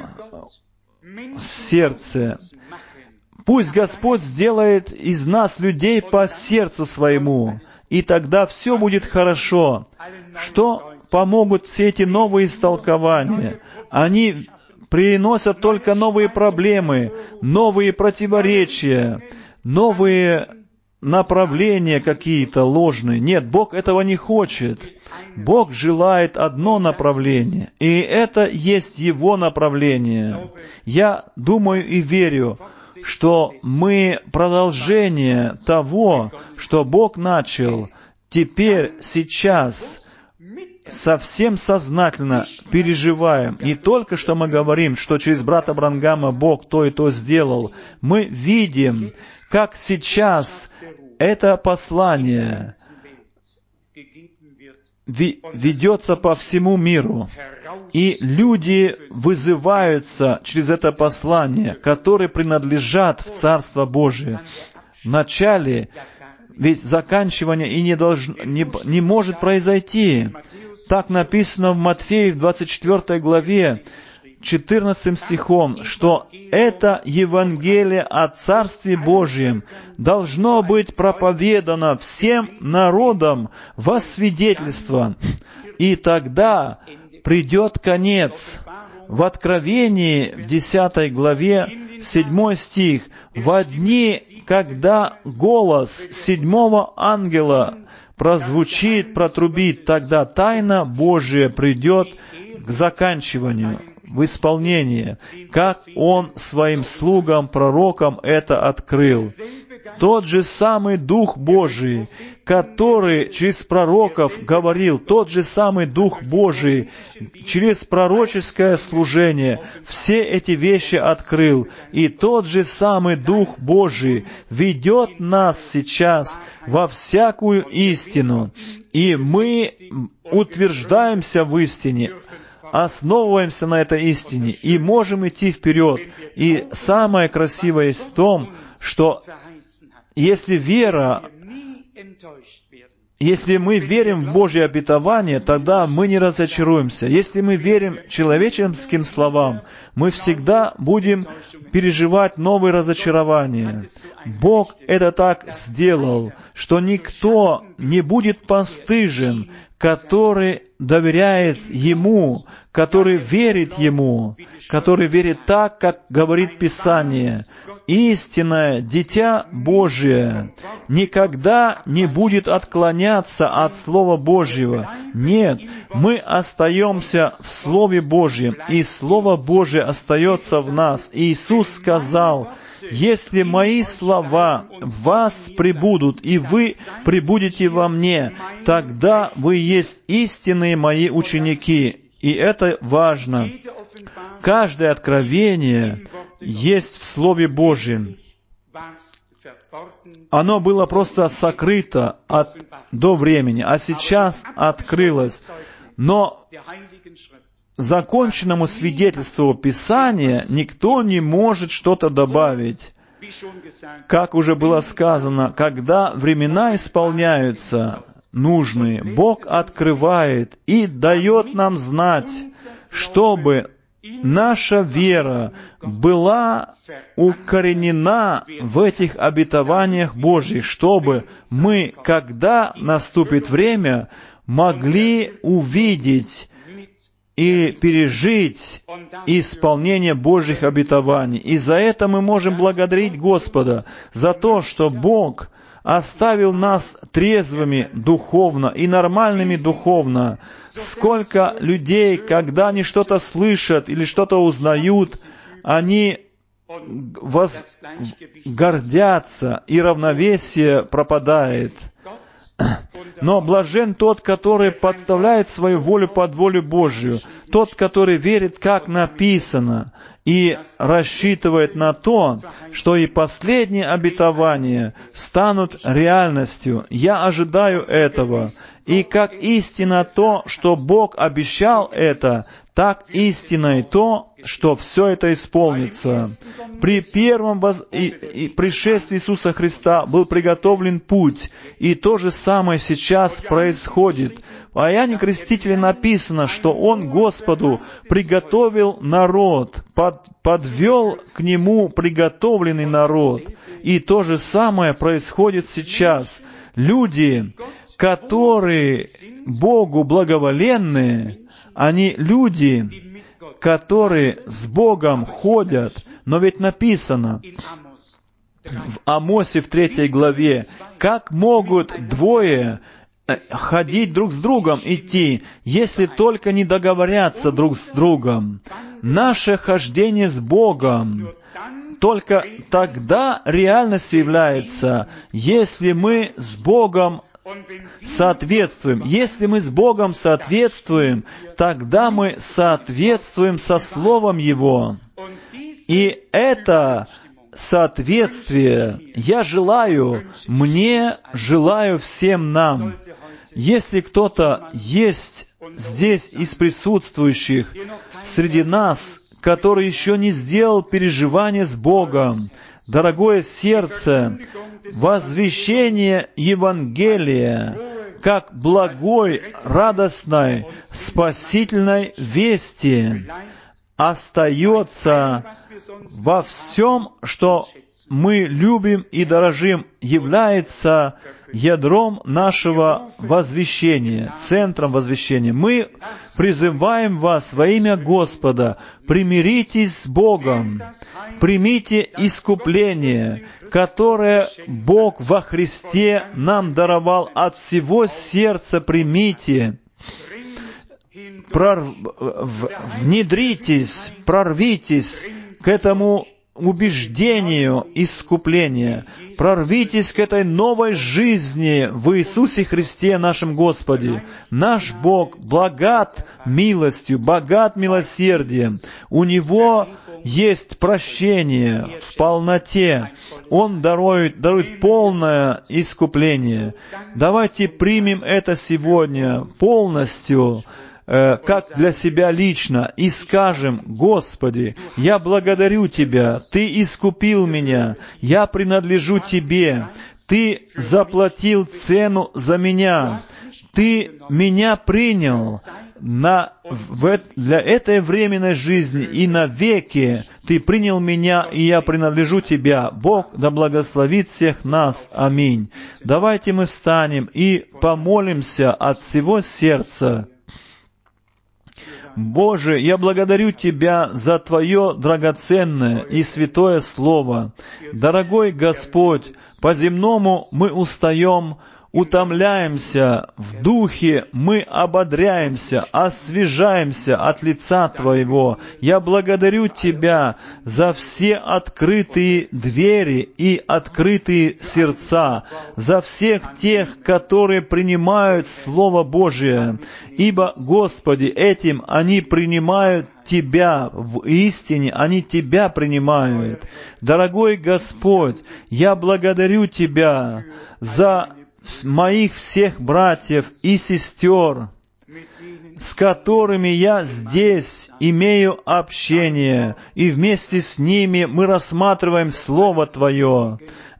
сердце. Пусть Господь сделает из нас людей по сердцу своему, и тогда все будет хорошо. Что помогут все эти новые истолкования? Они приносят только новые проблемы, новые противоречия, новые направления какие-то ложные. Нет, Бог этого не хочет. Бог желает одно направление, и это есть Его направление. Я думаю и верю, что мы продолжение того, что Бог начал, теперь, сейчас, совсем сознательно переживаем, не только что мы говорим, что через брата Бранхама Бог то и то сделал, мы видим, как сейчас это послание ведется по всему миру, и люди вызываются через это послание, которые принадлежат в Царство Божие. Вначале, ведь заканчивание и не может произойти. Так написано в Матфея, в 24 главе, 14 стихом, что это Евангелие о Царстве Божьем должно быть проповедано всем народам во свидетельство, и тогда придет конец. В Откровении, в 10 главе, 7 стих, «Во дни, когда голос 7 ангела прозвучит, протрубит, тогда тайна Божия придет к заканчиванию, в исполнение, как Он своим слугам, пророкам это открыл». Тот же самый Дух Божий, который через пророков говорил, тот же самый Дух Божий через пророческое служение все эти вещи открыл. И тот же самый Дух Божий ведет нас сейчас во всякую истину. И мы утверждаемся в истине, основываемся на этой истине и можем идти вперед. И самое красивое есть в том, что если мы верим в Божье обетование, тогда мы не разочаруемся. Если мы верим человеческим словам, мы всегда будем переживать новые разочарования. Бог это так сделал, что никто не будет постыжен, который доверяет Ему, который верит Ему, который верит так, как говорит Писание. Истинное Дитя Божие никогда не будет отклоняться от Слова Божьего. Нет, мы остаемся в Слове Божьем, и Слово Божие остается в нас. И Иисус сказал: «Если мои слова в вас пребудут, и вы пребудете во мне, тогда вы есть истинные мои ученики». И это важно. Каждое откровение есть в Слове Божьем. Оно было просто сокрыто до времени, а сейчас открылось. Но законченному свидетельству Писания никто не может что-то добавить. Как уже было сказано, когда времена исполняются нужные, Бог открывает и дает нам знать, чтобы наша вера была укоренена в этих обетованиях Божьих, чтобы мы, когда наступит время, могли увидеть и пережить исполнение Божьих обетований. И за это мы можем благодарить Господа, за то, что Бог оставил нас трезвыми духовно и нормальными духовно. Сколько людей, когда они что-то слышат или что-то узнают, они гордятся, и равновесие пропадает. Но блажен тот, который подставляет свою волю под волю Божию, тот, который верит, как написано, и рассчитывает на то, что и последние обетования станут реальностью. Я ожидаю этого. И как истина то, что Бог обещал это, так истинно и то, что все это исполнится. При первом пришествии Иисуса Христа был приготовлен путь, и то же самое сейчас происходит. В Иоанне Крестителе написано, что Он Господу приготовил народ, подвел к Нему приготовленный народ. И то же самое происходит сейчас. Люди, которые Богу благоволенные, они люди, которые с Богом ходят. Но ведь написано в Амосе в 3 главе, как могут двое ходить друг с другом, идти, если только не договорятся друг с другом. Наше хождение с Богом только тогда реальностью является, если мы с Богом соответствуем. Если мы с Богом соответствуем, тогда мы соответствуем со Словом Его. И это соответствие я желаю, желаю всем нам. Если кто-то есть здесь из присутствующих среди нас, который еще не сделал переживание с Богом, дорогое сердце, возвещение Евангелия, как благой, радостной, спасительной вести, остается во всем, что мы любим и дорожим, является ядром нашего возвещения, центром возвещения. Мы призываем вас во имя Господа, примиритесь с Богом, примите искупление, которое Бог во Христе нам даровал, от всего сердца примите. Внедритесь, прорвитесь к этому убеждению искупления. Прорвитесь к этой новой жизни в Иисусе Христе, нашем Господе. Наш Бог богат милостью, богат милосердием. У Него есть прощение в полноте. Он дарует полное искупление. Давайте примем это сегодня полностью, как для себя лично, и скажем: Господи, я благодарю Тебя, Ты искупил меня, я принадлежу Тебе, Ты заплатил цену за меня, Ты меня принял для этой временной жизни и навеки. Ты принял меня, и я принадлежу Тебе. Бог да благословит всех нас. Аминь. Давайте мы встанем и помолимся от всего сердца. Боже, я благодарю Тебя за Твое драгоценное и святое Слово. Дорогой Господь, по-земному мы устаем, утомляемся, в духе мы ободряемся, освежаемся от лица Твоего. Я благодарю Тебя за все открытые двери и открытые сердца, за всех тех, которые принимают Слово Божие. Ибо, Господи, этим они принимают Тебя в истине, они Тебя принимают. Дорогой Господь, я благодарю Тебя за моих всех братьев и сестер, с которыми я здесь имею общение, и вместе с ними мы рассматриваем Слово Твое.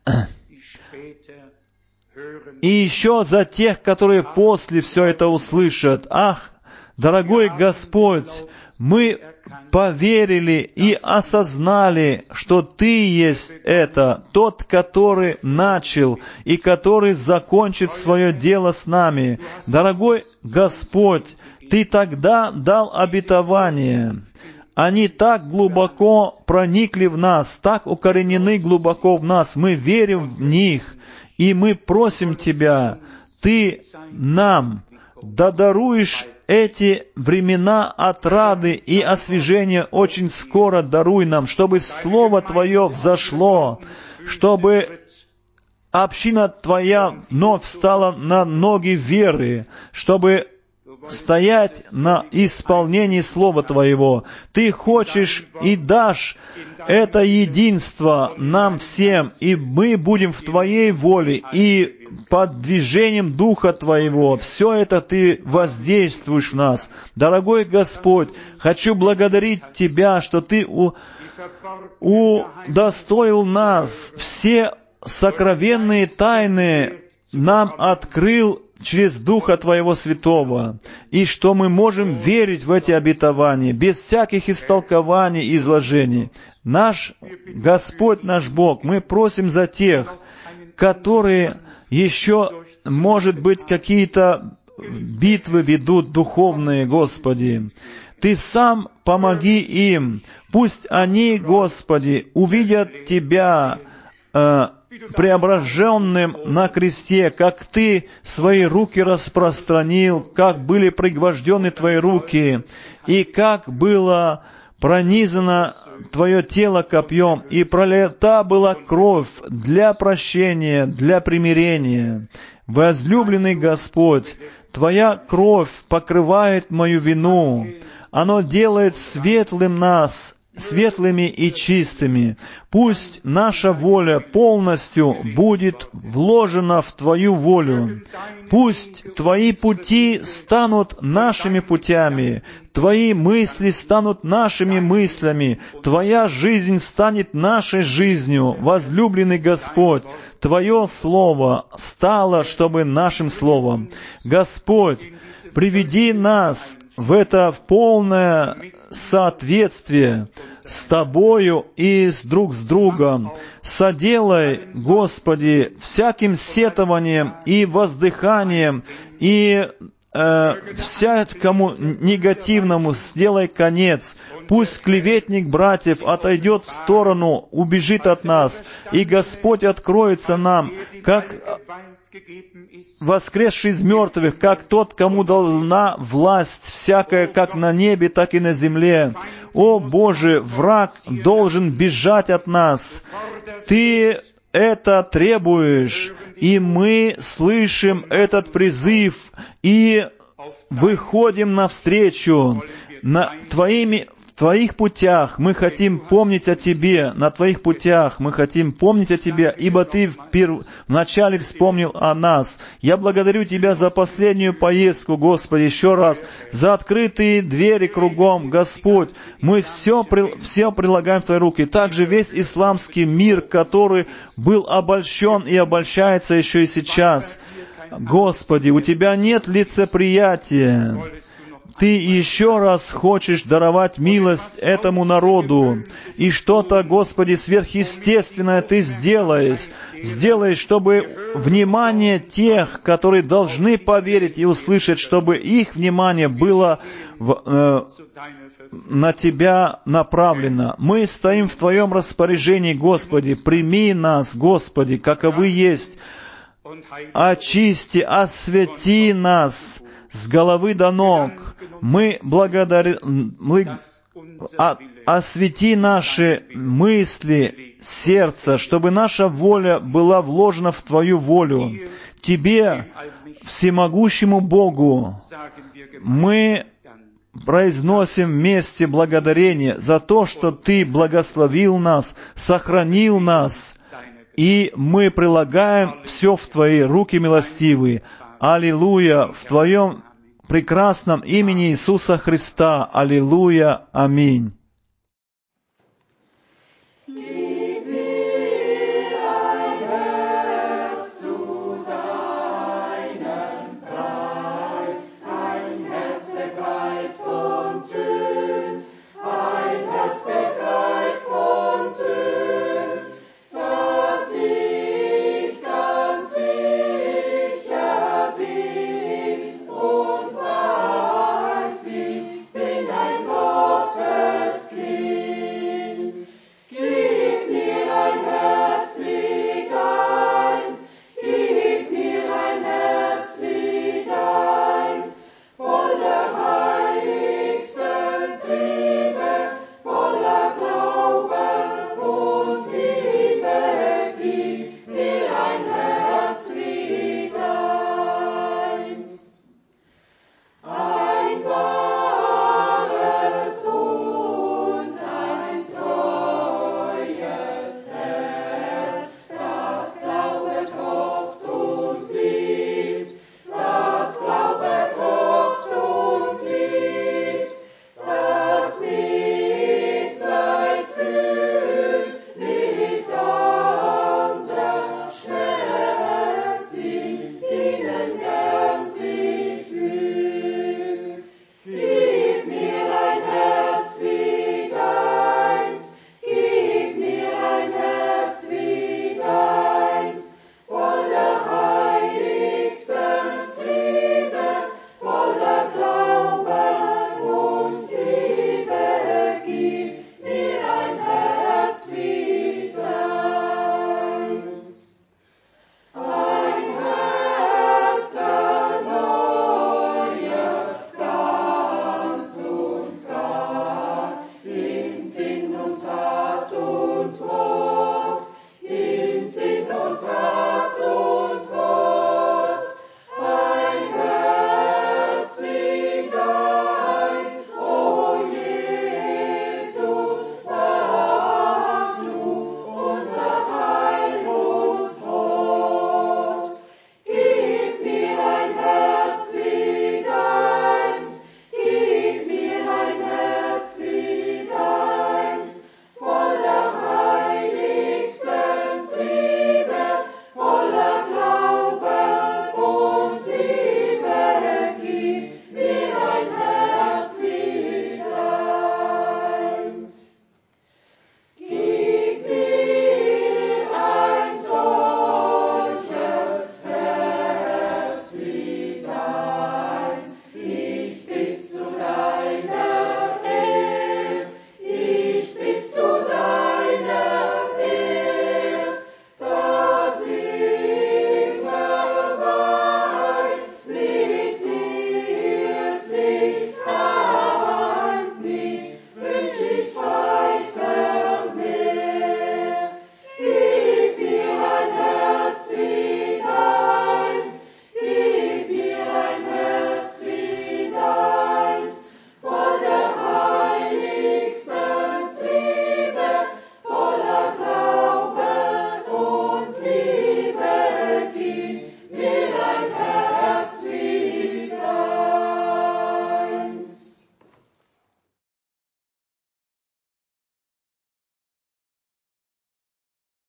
И еще за тех, которые после все это услышат. Ах, дорогой Господь, мы поверили и осознали, что Ты есть это, тот, который начал и который закончит свое дело с нами. Дорогой Господь, Ты тогда дал обетование. Они так глубоко проникли в нас, так укоренены глубоко в нас. Мы верим в них, и мы просим Тебя, Ты нам даруешь эти времена отрады и освежения очень скоро даруй нам, чтобы Слово Твое взошло, чтобы община Твоя вновь встала на ноги веры, чтобы стоять на исполнении Слова Твоего. Ты хочешь и дашь это единство нам всем, и мы будем в Твоей воле, и под движением Духа Твоего все это Ты воздействуешь в нас. Дорогой Господь, хочу благодарить Тебя, что Ты удостоил нас, все сокровенные тайны нам открыл через Духа Твоего Святого, и что мы можем верить в эти обетования, без всяких истолкований и изложений. Наш Господь, наш Бог, мы просим за тех, которые еще, может быть, какие-то битвы ведут духовные, Господи. Ты сам помоги им. Пусть они, Господи, увидят Тебя преображенным на кресте, как Ты свои руки распространил, как были пригвождены Твои руки, и как было пронизано Твое тело копьем, и пролита была кровь для прощения, для примирения. Возлюбленный Господь, Твоя кровь покрывает мою вину. Оно делает светлым нас, светлыми и чистыми. Пусть наша воля полностью будет вложена в Твою волю. Пусть Твои пути станут нашими путями, Твои мысли станут нашими мыслями, Твоя жизнь станет нашей жизнью. Возлюбленный Господь, Твое Слово стало, чтобы нашим Словом. Господь, приведи нас в это полное соответствие с Тобою и друг с другом. Соделай, Господи, всяким сетованием и воздыханием и всякому негативному сделай конец. Пусть клеветник братьев отойдет в сторону, убежит от нас, и Господь откроется нам, как воскресший из мертвых, как тот, кому дана власть всякая, как на небе, так и на земле. О Боже, враг должен бежать от нас. Ты это требуешь, и мы слышим этот призыв и выходим навстречу. В Твоих путях мы хотим помнить о Тебе, на Твоих путях мы хотим помнить о Тебе, ибо Ты вначале вспомнил о нас. Я благодарю Тебя за последнюю поездку, Господи, еще раз, за открытые двери кругом, Господь. Мы все прилагаем в Твои руки. Также весь исламский мир, который был обольщен и обольщается еще и сейчас. Господи, у Тебя нет лицеприятия. Ты еще раз хочешь даровать милость этому народу. И что-то, Господи, сверхъестественное Ты сделаешь, чтобы внимание тех, которые должны поверить и услышать, чтобы их внимание было на Тебя направлено. Мы стоим в Твоем распоряжении, Господи. Прими нас, Господи, каковы есть. Очисти, освети нас с головы до ног. Освети наши мысли, сердце, чтобы наша воля была вложена в Твою волю. Тебе, всемогущему Богу, мы произносим вместе благодарение за то, что Ты благословил нас, сохранил нас, и мы прилагаем все в Твои руки милостивые. Аллилуйя! В Твоем прекрасном имени Иисуса Христа. Аллилуйя! Аминь. Wie wir ein